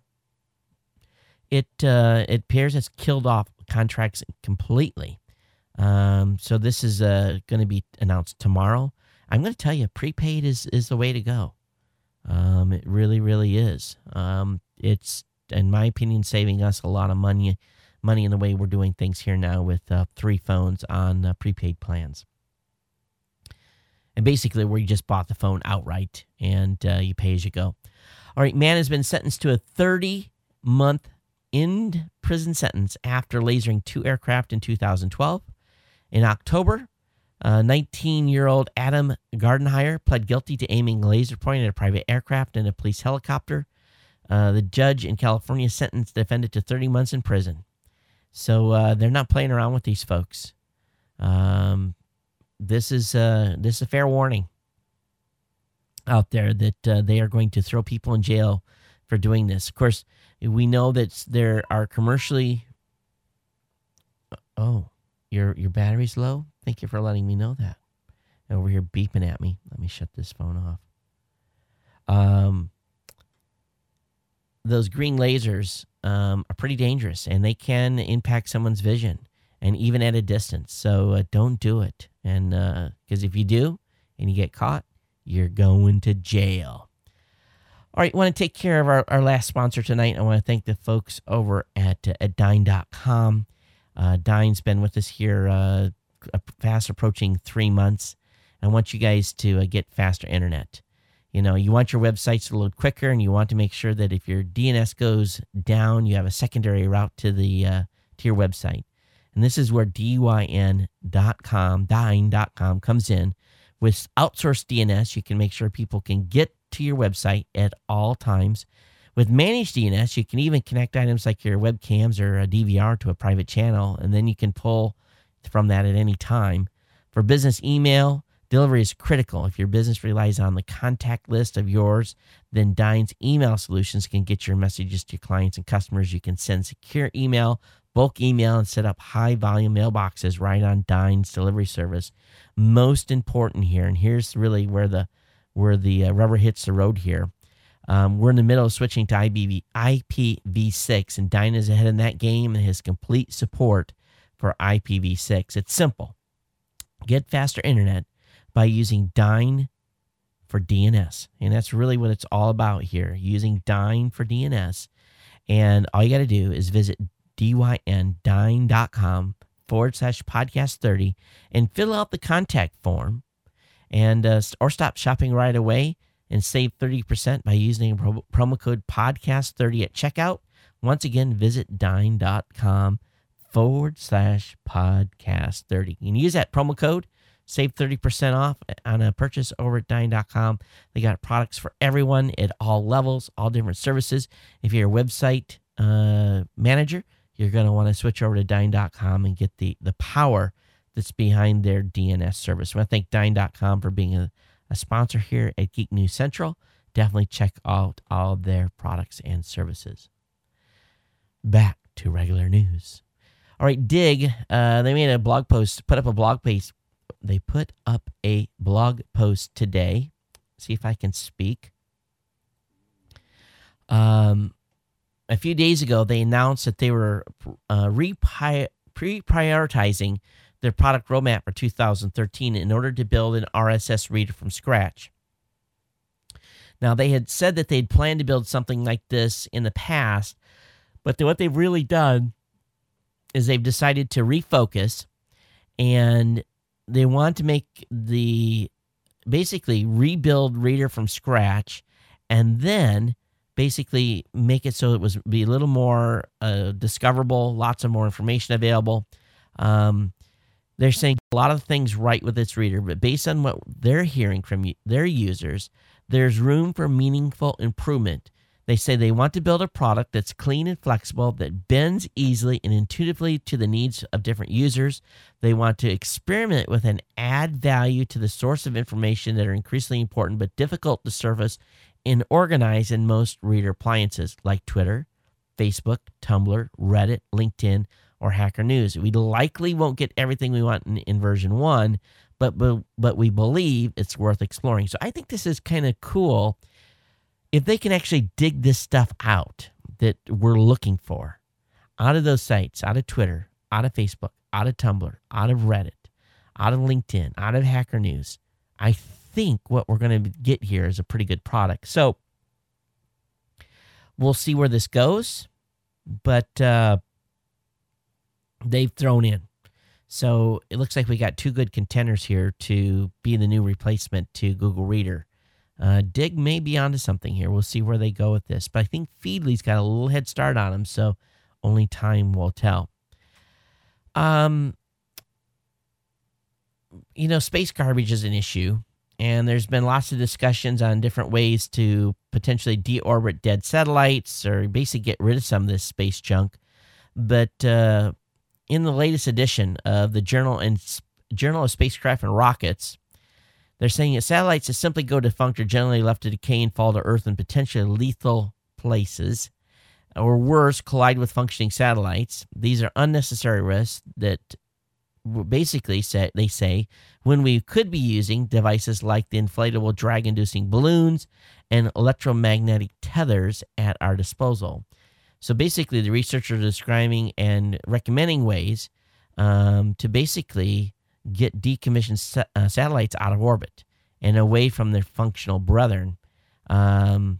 It uh, it appears it's killed off contracts completely. Um, so this is uh, going to be announced tomorrow. I'm going to tell you, prepaid is, is the way to go. Um, it really, really is. Um, it's, in my opinion, saving us a lot of money, money in the way we're doing things here now with uh, three phones on uh, prepaid plans. And basically, where you just bought the phone outright and uh, you pay as you go. All right, man has been sentenced to a thirty-month in prison sentence after lasering two aircraft in two thousand twelve. In October, nineteen-year-old Adam Gardenhire pled guilty to aiming a laser point at a private aircraft and a police helicopter. Uh, the judge in California sentenced the defendant to thirty months in prison. So uh, they're not playing around with these folks. Um, this is uh, this is a fair warning out there that uh, they are going to throw people in jail for doing this. Of course, we know that there are commercially... Oh, your your battery's low? Thank you for letting me know that. Over here beeping at me. Let me shut this phone off. Um, those green lasers um, are pretty dangerous, and they can impact someone's vision, and even at a distance. So uh, don't do it. And because uh, if you do, and you get caught, you're going to jail. All right, I want to take care of our, our last sponsor tonight. I want to thank the folks over at, uh, at Dyn dot com. Uh, Dyn's been with us here uh, fast approaching three months. I want you guys to uh, get faster internet. You know, you want your websites to load quicker, and you want to make sure that if your D N S goes down, you have a secondary route to the uh, to your website. And this is where D Y N dot com, Dyn dot com comes in. With outsourced D N S, you can make sure people can get to your website at all times. With managed D N S, you can even connect items like your webcams or a D V R to a private channel, and then you can pull from that at any time. For business email, delivery is critical. If your business relies on the contact list of yours, then Dyn's email solutions can get your messages to your clients and customers. You can send secure email, bulk email, and set up high-volume mailboxes right on Dyn's delivery service. Most important here, and here's really where the where the uh, rubber hits the road here. Um, we're in the middle of switching to I P v six, and Dyn is ahead in that game and has complete support for I P v six. It's simple. Get faster internet by using Dyn for D N S. And that's really what it's all about here, using Dyn for D N S. And all you got to do is visit dyn.com forward slash podcast 30 and fill out the contact form, and uh, or stop shopping right away and save thirty percent by using pro- promo code podcast thirty at checkout. Once again, visit dyn.com forward slash podcast 30. You can use that promo code, save thirty percent off on a purchase over at dyn dot com. They got products for everyone at all levels, all different services. If you're a website uh, manager, you're going to want to switch over to dyn dot com and get the, the power that's behind their D N S service. I want to thank dyn dot com for being a, a sponsor here at Geek News Central. Definitely check out all of their products and services. Back to regular news. All right, Dig, uh, they made a blog post, put up a blog post. They put up a blog post today. See if I can speak. Um, a few days ago, they announced that they were uh, re-pri- pre-prioritizing their product roadmap for two thousand thirteen in order to build an R S S reader from scratch. Now, they had said that they'd planned to build something like this in the past, but what they've really done is they've decided to refocus, and they want to make the basically rebuild Reader from scratch, and then basically make it so it was be a little more uh, discoverable, lots of more information available. Um, they're saying a lot of things right with this reader, but based on what they're hearing from their users, there's room for meaningful improvement. They say they want to build a product that's clean and flexible, that bends easily and intuitively to the needs of different users. They want to experiment with and add value to the source of information that are increasingly important but difficult to surface and organize in most reader appliances like Twitter, Facebook, Tumblr, Reddit, LinkedIn, or Hacker News. We likely won't get everything we want in, in version one, but, but, but we believe it's worth exploring. So I think this is kind of cool. If they can actually dig this stuff out that we're looking for out of those sites, out of Twitter, out of Facebook, out of Tumblr, out of Reddit, out of LinkedIn, out of Hacker News, I think what we're going to get here is a pretty good product. So we'll see where this goes, but uh, they've thrown in. So it looks like we got two good contenders here to be the new replacement to Google Reader. Uh, Dig may be onto something here. We'll see where they go with this. But I think Feedly's got a little head start on them, so only time will tell. Um, you know, space garbage is an issue, and there's been lots of discussions on different ways to potentially deorbit dead satellites or basically get rid of some of this space junk. But uh, in the latest edition of the Journal and Journal of Spacecraft and Rockets, they're saying that satellites that simply go defunct are generally left to decay and fall to Earth in potentially lethal places, or worse, collide with functioning satellites. These are unnecessary risks that basically say, they say when we could be using devices like the inflatable drag-inducing balloons and electromagnetic tethers at our disposal. So basically, the researchers are describing and recommending ways um, to basically get decommissioned sa- uh, satellites out of orbit and away from their functional brethren. Um,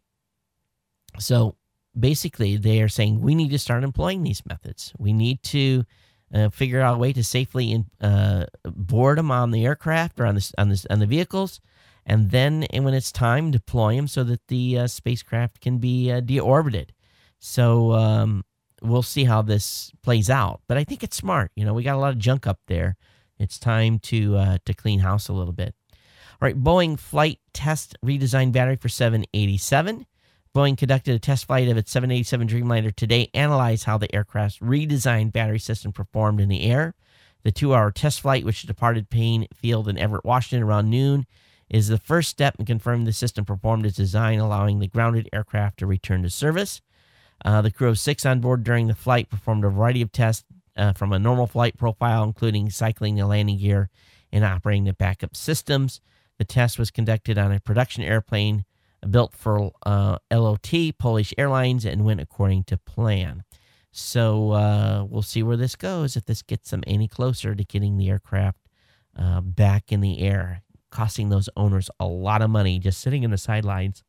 so basically, they are saying we need to start employing these methods. We need to uh, figure out a way to safely in, uh, board them on the aircraft or on the on the on the vehicles, and then and when it's time, deploy them so that the uh, spacecraft can be uh, deorbited. So um, we'll see how this plays out. But I think it's smart. You know, we got a lot of junk up there. It's time to uh, to clean house a little bit. All right, Boeing flight test redesigned battery for seven eighty-seven. Boeing conducted a test flight of its seven eighty-seven Dreamliner today, analyzed how the aircraft's redesigned battery system performed in the air. The two-hour test flight, which departed Payne Field in Everett, Washington around noon, is the first step in confirming the system performed as designed, allowing the grounded aircraft to return to service. Uh, the crew of six on board during the flight performed a variety of tests uh, from a normal flight profile, including cycling the landing gear and operating the backup systems. The test was conducted on a production airplane built for uh, L O T, Polish Airlines, and went according to plan. So uh, we'll see where this goes, if this gets them any closer to getting the aircraft uh, back in the air. costing those owners a lot of money just sitting in the sidelines.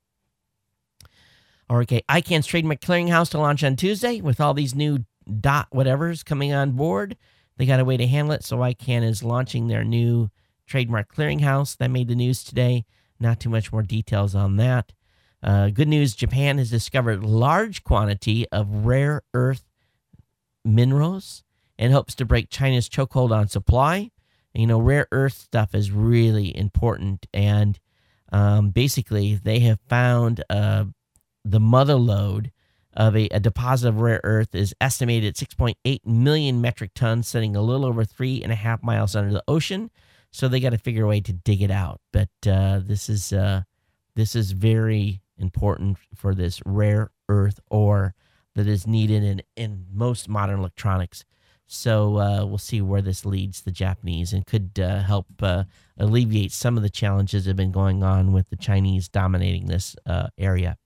Okay, ICANN's Trademark Clearinghouse to launch on Tuesday with all these new dot whatevers coming on board. They got a way to handle it, so ICANN is launching their new Trademark Clearinghouse. That made the news today. Not too much more details on that. Uh, good news, Japan has discovered large quantity of rare earth minerals and hopes to break China's chokehold on supply. And, you know, rare earth stuff is really important, and um, basically they have found uh, the mother lode of a, a deposit of rare earth is estimated at six point eight million metric tons, sitting a little over three and a half miles under the ocean. So they got to figure a way to dig it out. But uh, this is uh, this is very important for this rare earth ore that is needed in, in most modern electronics. So uh, we'll see where this leads the Japanese, and could uh, help uh, alleviate some of the challenges that have been going on with the Chinese dominating this uh, area.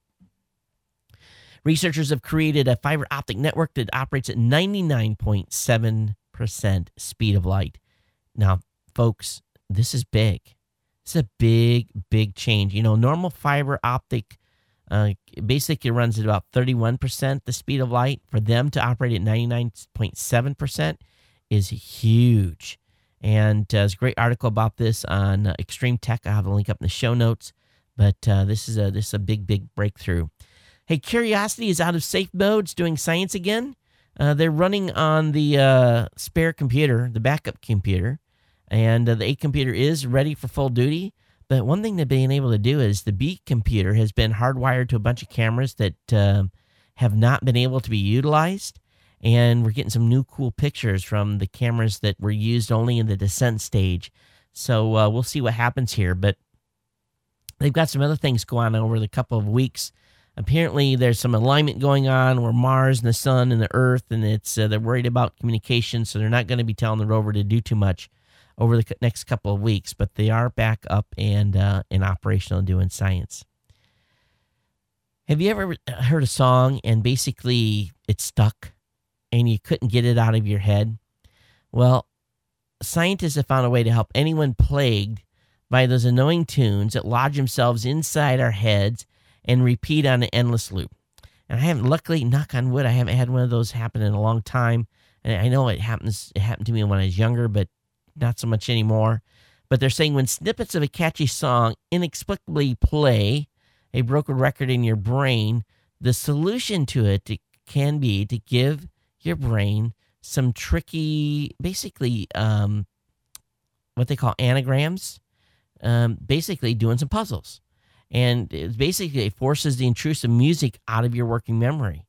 Researchers have created a fiber optic network that operates at ninety-nine point seven percent speed of light. Now, folks, this is big. It's a big, big change. You know, normal fiber optic uh, basically runs at about thirty-one percent the speed of light. For them to operate at ninety-nine point seven percent is huge. And uh, there's a great article about this on uh, Extreme Tech. I'll have a link up in the show notes. But uh, this is a this is a big, big breakthrough. Hey, Curiosity is out of safe mode. It's doing science again. Uh, they're running on the uh, spare computer, the backup computer. And uh, the A computer is ready for full duty. But one thing they've been able to do is the B computer has been hardwired to a bunch of cameras that uh, have not been able to be utilized. And we're getting some new cool pictures from the cameras that were used only in the descent stage. So uh, we'll see what happens here. But they've got some other things going on over the couple of weeks. Apparently, there's some alignment going on where Mars and the Sun and the Earth, and it's uh, they're worried about communication, so they're not going to be telling the rover to do too much over the next couple of weeks, but they are back up and uh, and operational and doing science. Have you ever heard a song and basically it's stuck and you couldn't get it out of your head? Well, scientists have found a way to help anyone plagued by those annoying tunes that lodge themselves inside our heads and repeat on an endless loop. And I haven't, luckily, knock on wood, I haven't had one of those happen in a long time. And I know it happens. It happened to me when I was younger, but not so much anymore. But they're saying when snippets of a catchy song inexplicably play a broken record in your brain, the solution to it can be to give your brain some tricky, basically um, what they call anagrams, um, basically doing some puzzles. And it basically it forces the intrusive music out of your working memory.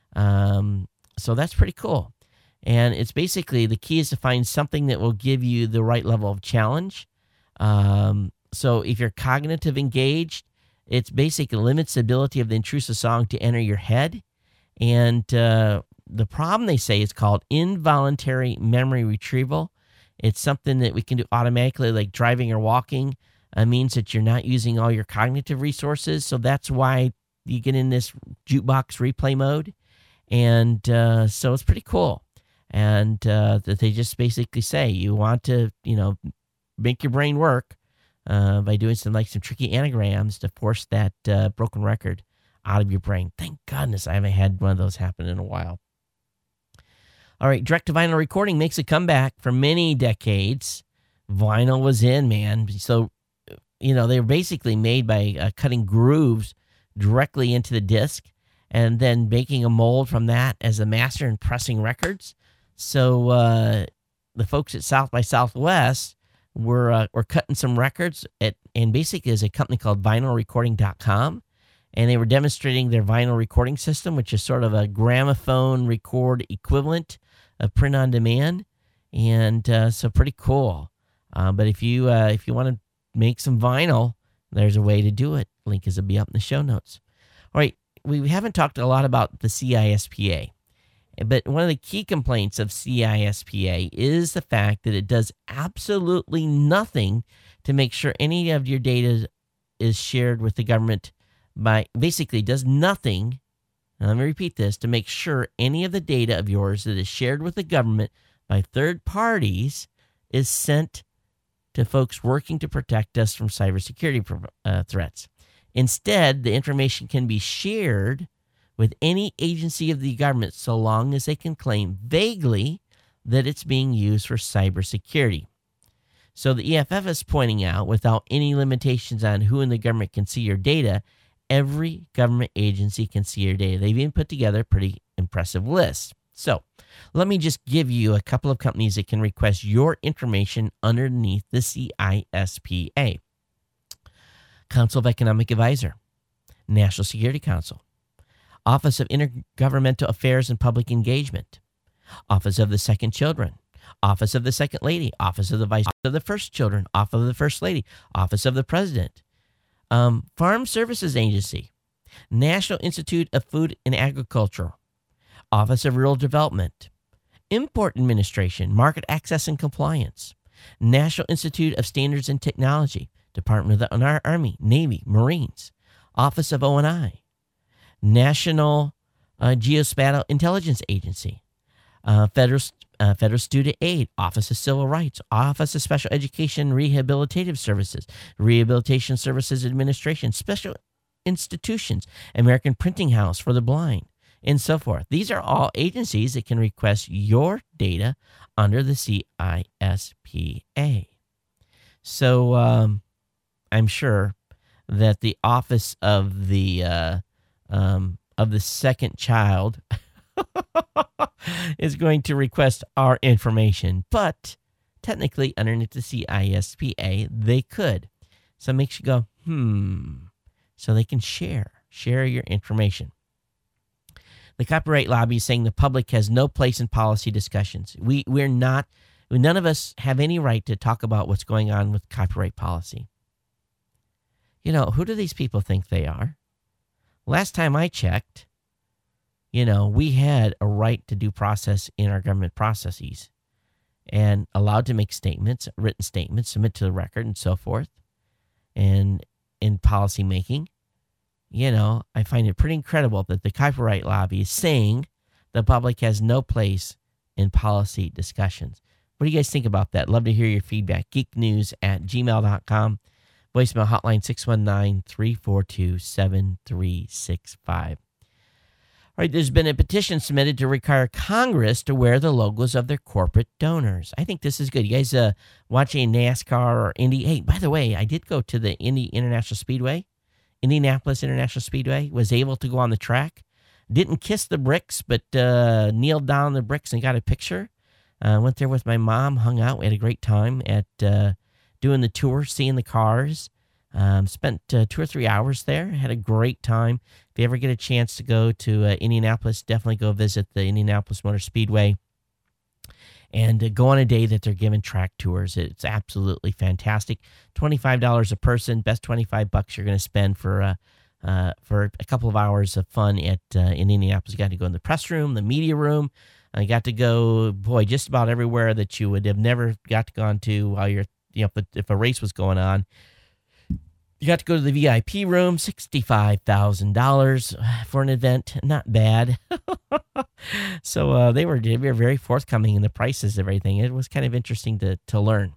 Um, so that's pretty cool. And it's basically the key is to find something that will give you the right level of challenge. Um, so if you're cognitive engaged, it's basically limits the ability of the intrusive song to enter your head. And uh, the problem, they say, is called involuntary memory retrieval. It's something that we can do automatically, like driving or walking. It means that you're not using all your cognitive resources. So that's why you get in this jukebox replay mode. And uh, so it's pretty cool. And uh, that they just basically say you want to, you know, make your brain work uh, by doing some like some tricky anagrams to force that uh, broken record out of your brain. Thank goodness I haven't had one of those happen in a while. All right, direct-to-vinyl recording makes a comeback. For many decades, vinyl was in, man. So, you know, they were basically made by uh, cutting grooves directly into the disc and then making a mold from that as a master and pressing records. So uh, the folks at South by Southwest were uh, were cutting some records at, and basically there's a company called vinyl recording dot com, and they were demonstrating their vinyl recording system, which is sort of a gramophone record equivalent of print on demand, and uh, so pretty cool. Uh, but if you uh, if you want to make some vinyl, there's a way to do it. Link is will be up in the show notes. All right, we haven't talked a lot about the C I S P A. But one of the key complaints of C I S P A is the fact that it does absolutely nothing to make sure any of your data is shared with the government by, basically does nothing, and let me repeat this, to make sure any of the data of yours that is shared with the government by third parties is sent to folks working to protect us from cybersecurity uh, threats. Instead, the information can be shared with any agency of the government so long as they can claim vaguely that it's being used for cybersecurity. So the E F F is pointing out, without any limitations on who in the government can see your data, every government agency can see your data. They've even put together a pretty impressive list. So let me just give you a couple of companies that can request your information underneath the C I S P A. Council of Economic Advisor, National Security Council, Office of Intergovernmental Affairs and Public Engagement, Office of the Second Children, Office of the Second Lady, Office of the Vice of the First Children, Office of the First Lady, Office of the President, um, Farm Services Agency, National Institute of Food and Agriculture, Office of Rural Development, Import Administration, Market Access and Compliance, National Institute of Standards and Technology, Department of the Army, Navy, Marines, Office of O and I, National uh, Geospatial Intelligence Agency, uh, Federal uh, Federal Student Aid, Office of Civil Rights, Office of Special Education Rehabilitative Services, Rehabilitation Services Administration, Special Institutions, American Printing House for the Blind, and so forth. These are all agencies that can request your data under the C I S P A. So um, I'm sure that the Office of the uh, um, of the Second Child is going to request our information, but technically underneath the C I S P A they could. So it makes you go, hmm. So they can share share your information. The copyright lobby is saying the public has no place in policy discussions. We we're not. None of us have any right to talk about what's going on with copyright policy. You know, who do these people think they are? Last time I checked, you know, we had a right to due process in our government processes and allowed to make statements, written statements, submit to the record and so forth. And in policy making, you know, I find it pretty incredible that the copyright lobby is saying the public has no place in policy discussions. What do you guys think about that? Love to hear your feedback. geeknews at gmail dot com. Voicemail hotline six one nine, three four two, seven three six five. All right, there's been a petition submitted to require Congress to wear the logos of their corporate donors. I think this is good. You guys uh, watching NASCAR or Indy? Hey, by the way, I did go to the Indy International Speedway. Indianapolis International Speedway, was able to go on the track. Didn't kiss the bricks, but uh, kneeled down on the bricks and got a picture. Uh, went there with my mom, hung out. We had a great time at uh, doing the tour, seeing the cars. Um, spent uh, two or three hours there. Had a great time. If you ever get a chance to go to uh, Indianapolis, definitely go visit the Indianapolis Motor Speedway and uh, go on a day that they're giving track tours. It's absolutely fantastic. twenty-five dollars a person, best twenty-five bucks you're going to spend for uh, uh, for a couple of hours of fun at uh, in Indianapolis. You got to go in the press room, the media room. I uh, got to go, boy, just about everywhere that you would have never got to go to while you're, you know, if, if a race was going on. You got to go to the V I P room, sixty-five thousand dollars for an event. Not bad. So uh, they were they were very forthcoming in the prices of everything. It was kind of interesting to to learn.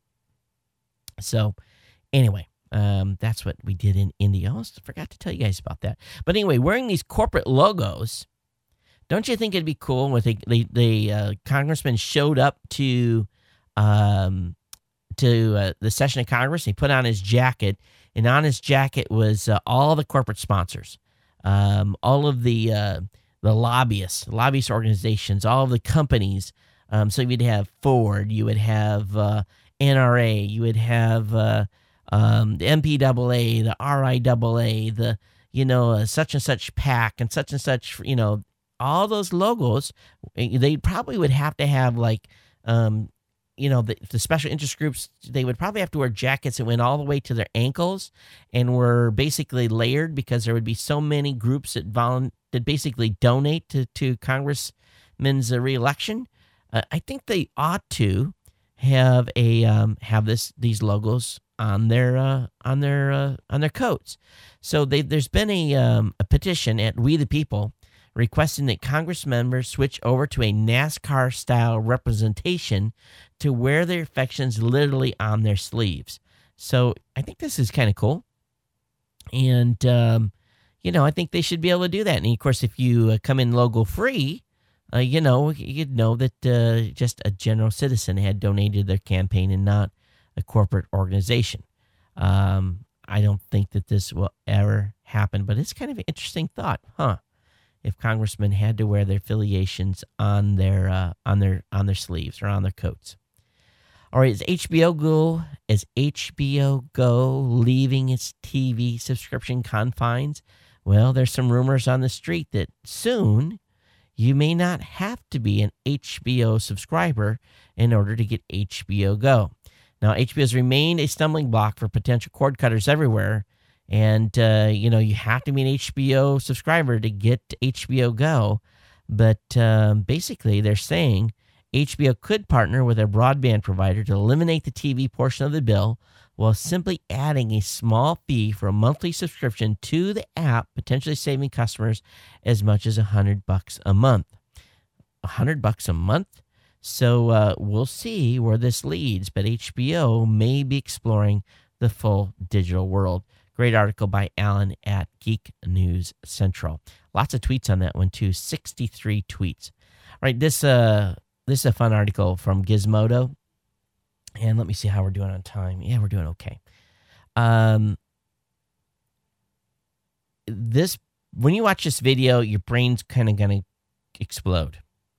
So anyway, um, that's what we did in Indy. I almost forgot to tell you guys about that. But anyway, wearing these corporate logos, don't you think it'd be cool when the the, the uh, congressman showed up to um, to uh, the session of Congress? He put on his jacket, and on his jacket was uh, all the corporate sponsors, um, all of the uh, the lobbyists, lobbyist organizations, all of the companies. Um, so you'd have Ford, you would have uh, N R A, you would have uh, um, the M P A A, the R I A A, the you know uh, such and such PAC, and such and such. You know, all those logos. They probably would have to have like. Um, You know, the, the special interest groups, they would probably have to wear jackets that went all the way to their ankles and were basically layered because there would be so many groups that, volu- that basically donate to, to Congressman's uh, reelection. Uh, I think they ought to have a um, have this these logos on their uh, on their uh, on their coats. So they, there's been a um, a petition at We the People requesting that Congress members switch over to a NASCAR-style representation to wear their affections literally on their sleeves. So I think this is kind of cool. And, um, you know, I think they should be able to do that. And, of course, if you uh, come in logo-free, uh, you know, you'd know that uh, just a general citizen had donated their campaign and not a corporate organization. Um, I don't think that this will ever happen, but it's kind of an interesting thought, huh? If congressmen had to wear their affiliations on their uh, on their on their sleeves or on their coats. All right, is H B O Go is H B O Go leaving its T V subscription confines? Well, there's some rumors on the street that soon you may not have to be an H B O subscriber in order to get H B O Go. Now, H B O has remained a stumbling block for potential cord cutters everywhere. And, uh, you know, you have to be an H B O subscriber to get H B O Go. But um, basically, they're saying H B O could partner with a broadband provider to eliminate the T V portion of the bill while simply adding a small fee for a monthly subscription to the app, potentially saving customers as much as one hundred bucks a month. one hundred bucks a month? So uh, we'll see where this leads, but H B O may be exploring the full digital world. Great article by Alan at Geek News Central. Lots of tweets on that one, too. sixty-three tweets. All right, this, uh, this is a fun article from Gizmodo. And let me see how we're doing on time. Yeah, we're doing okay. Um, this when you watch this video, your brain's kind of going to explode.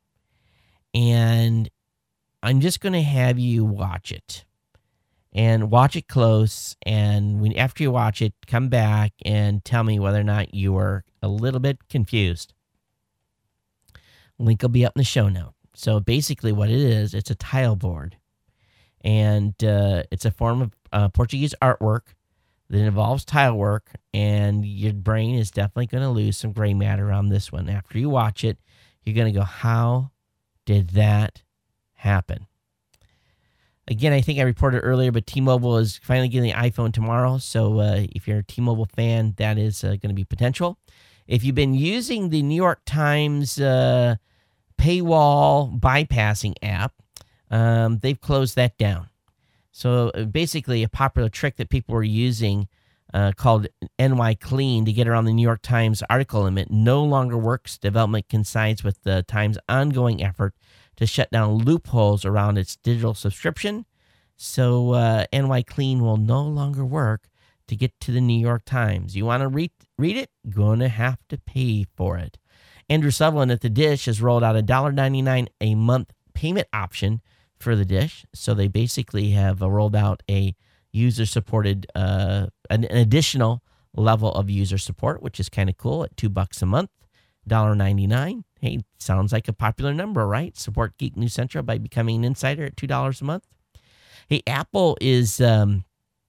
And I'm just going to have you watch it. And watch it close, and when after you watch it, come back and tell me whether or not you were a little bit confused. Link will be up in the show note. So basically what it is, it's a tile board. And uh, it's a form of uh, Portuguese artwork that involves tile work, and your brain is definitely going to lose some gray matter on this one. After you watch it, you're going to go, how did that happen? Again, I think I reported earlier, but T-Mobile is finally getting the iPhone tomorrow. So uh, if you're a T-Mobile fan, that is uh, going to be potential. If you've been using the New York Times uh, paywall bypassing app, um, they've closed that down. So uh, basically a popular trick that people were using uh, called N Y Clean to get around the New York Times article limit no longer works. Development coincides with the Times' ongoing effort to shut down loopholes around its digital subscription. So uh, N Y Clean will no longer work to get to the New York Times. You want to read read it? Going to have to pay for it. Andrew Sutherland at The Dish has rolled out a one dollar ninety-nine a month payment option for The Dish. So they basically have uh, rolled out a user-supported, uh, an, an additional level of user support, which is kind of cool at two bucks a month, one dollar ninety-nine. Hey, sounds like a popular number, right? Support Geek News Central by becoming an insider at two dollars a month. Hey, Apple is um,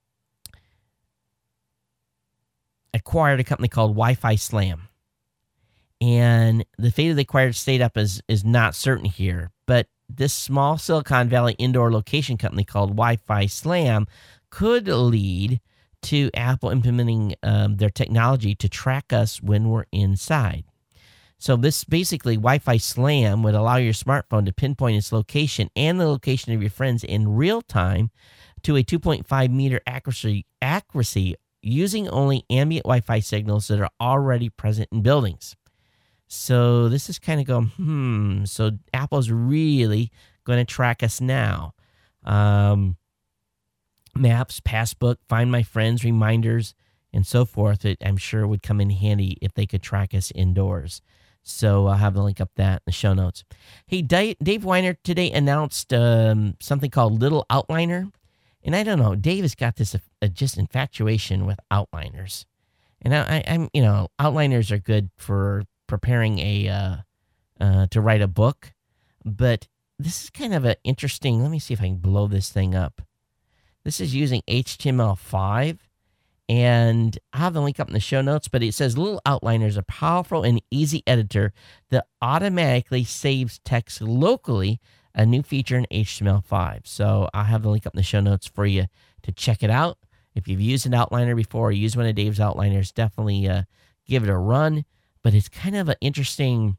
acquired a company called Wi-Fi Slam. And the fate of the acquired startup is, is not certain here. But this small Silicon Valley indoor location company called Wi-Fi Slam could lead to Apple implementing um, their technology to track us when we're inside. So this basically, Wi-Fi Slam would allow your smartphone to pinpoint its location and the location of your friends in real time to a two point five meter accuracy, accuracy using only ambient Wi-Fi signals that are already present in buildings. So this is kind of going, hmm, so Apple's really going to track us now. Um, maps, Passbook, Find My Friends, reminders, and so forth, it, I'm sure would come in handy if they could track us indoors. So I'll have the link up that in the show notes. Hey, Dave Weiner today announced um, something called Little Outliner. And I don't know, Dave has got this uh, just infatuation with outliners. And I, I, I'm, you know, outliners are good for preparing a, uh, uh, to write a book. But this is kind of an interesting, let me see if I can blow this thing up. This is using H T M L five. And I'll have the link up in the show notes, but it says Little Outliner is a powerful and easy editor that automatically saves text locally, a new feature in H T M L five. So I'll have the link up in the show notes for you to check it out. If you've used an outliner before or used one of Dave's outliners, definitely uh, give it a run. but it's kind of an interesting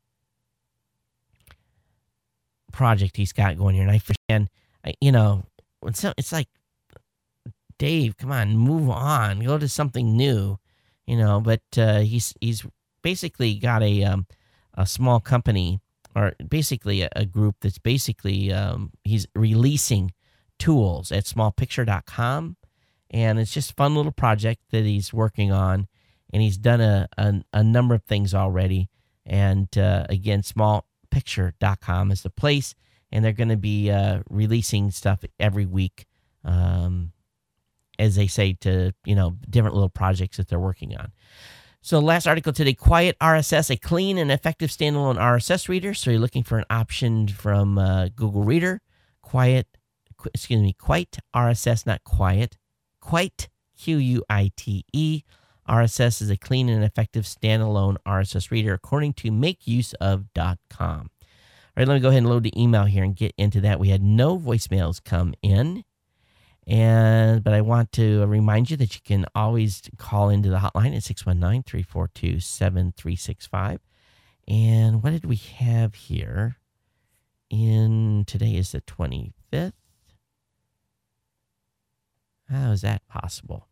project he's got going here. And I understand, you know, it's, it's like, Dave, come on, move on, go to something new, you know. But uh, he's he's basically got a um, a small company, or basically a, a group that's basically um, he's releasing tools at small picture dot com, and it's just a fun little project that he's working on, and he's done a a, a number of things already. And uh, again, small picture dot com is the place, and they're going to be uh, releasing stuff every week. Um, as they say, to, you know, different little projects that they're working on. So last article today, Quiet R S S, a clean and effective standalone R S S reader. So you're looking for an option from uh, Google Reader. Quiet, qu- excuse me, Quite R S S, not quiet. Quite, Q U I T E. R S S is a clean and effective standalone R S S reader, according to make use of dot com. All right, let me go ahead and load the email here and get into that. We had no voicemails come in. And but I want to remind you that you can always call into the hotline at six one nine, three four two, seven three six five. And what did we have here? In today is the twenty-fifth. How is that possible?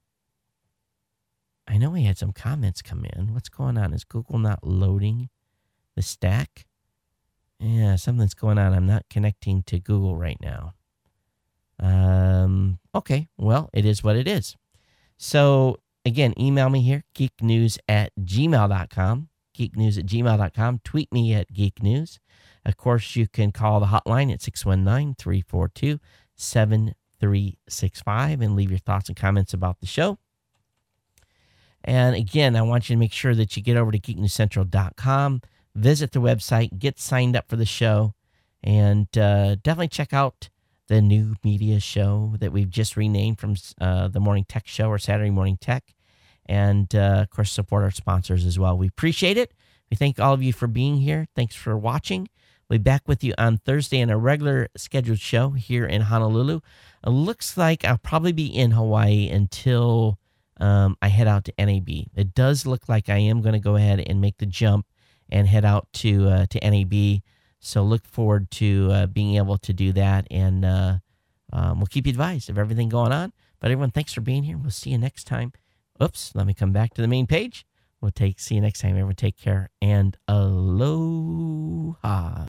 I know we had some comments come in. What's going on? Is Google not loading the stack? Yeah, something's going on. I'm not connecting to Google right now. Um, okay, well, it is what it is. So, again, email me here, geeknews at gmail dot com, geeknews at gmail dot com. Tweet me at geeknews. Of course, you can call the hotline at six one nine, three four two, seven three six five and leave your thoughts and comments about the show. And, again, I want you to make sure that you get over to geek news central dot com, visit the website, get signed up for the show, and uh, definitely check out the new media show that we've just renamed from uh, the Morning Tech Show, or Saturday Morning Tech. And, uh, of course, support our sponsors as well. We appreciate it. We thank all of you for being here. Thanks for watching. We'll be back with you on Thursday in a regular scheduled show here in Honolulu. It looks like I'll probably be in Hawaii until um, I head out to N A B. It does look like I am going to go ahead and make the jump and head out to uh, to N A B. So look forward to uh, being able to do that, and uh, um, we'll keep you advised of everything going on. But everyone, thanks for being here. We'll see you next time. Oops, let me come back to the main page. We'll take see you next time. Everyone, take care, and aloha.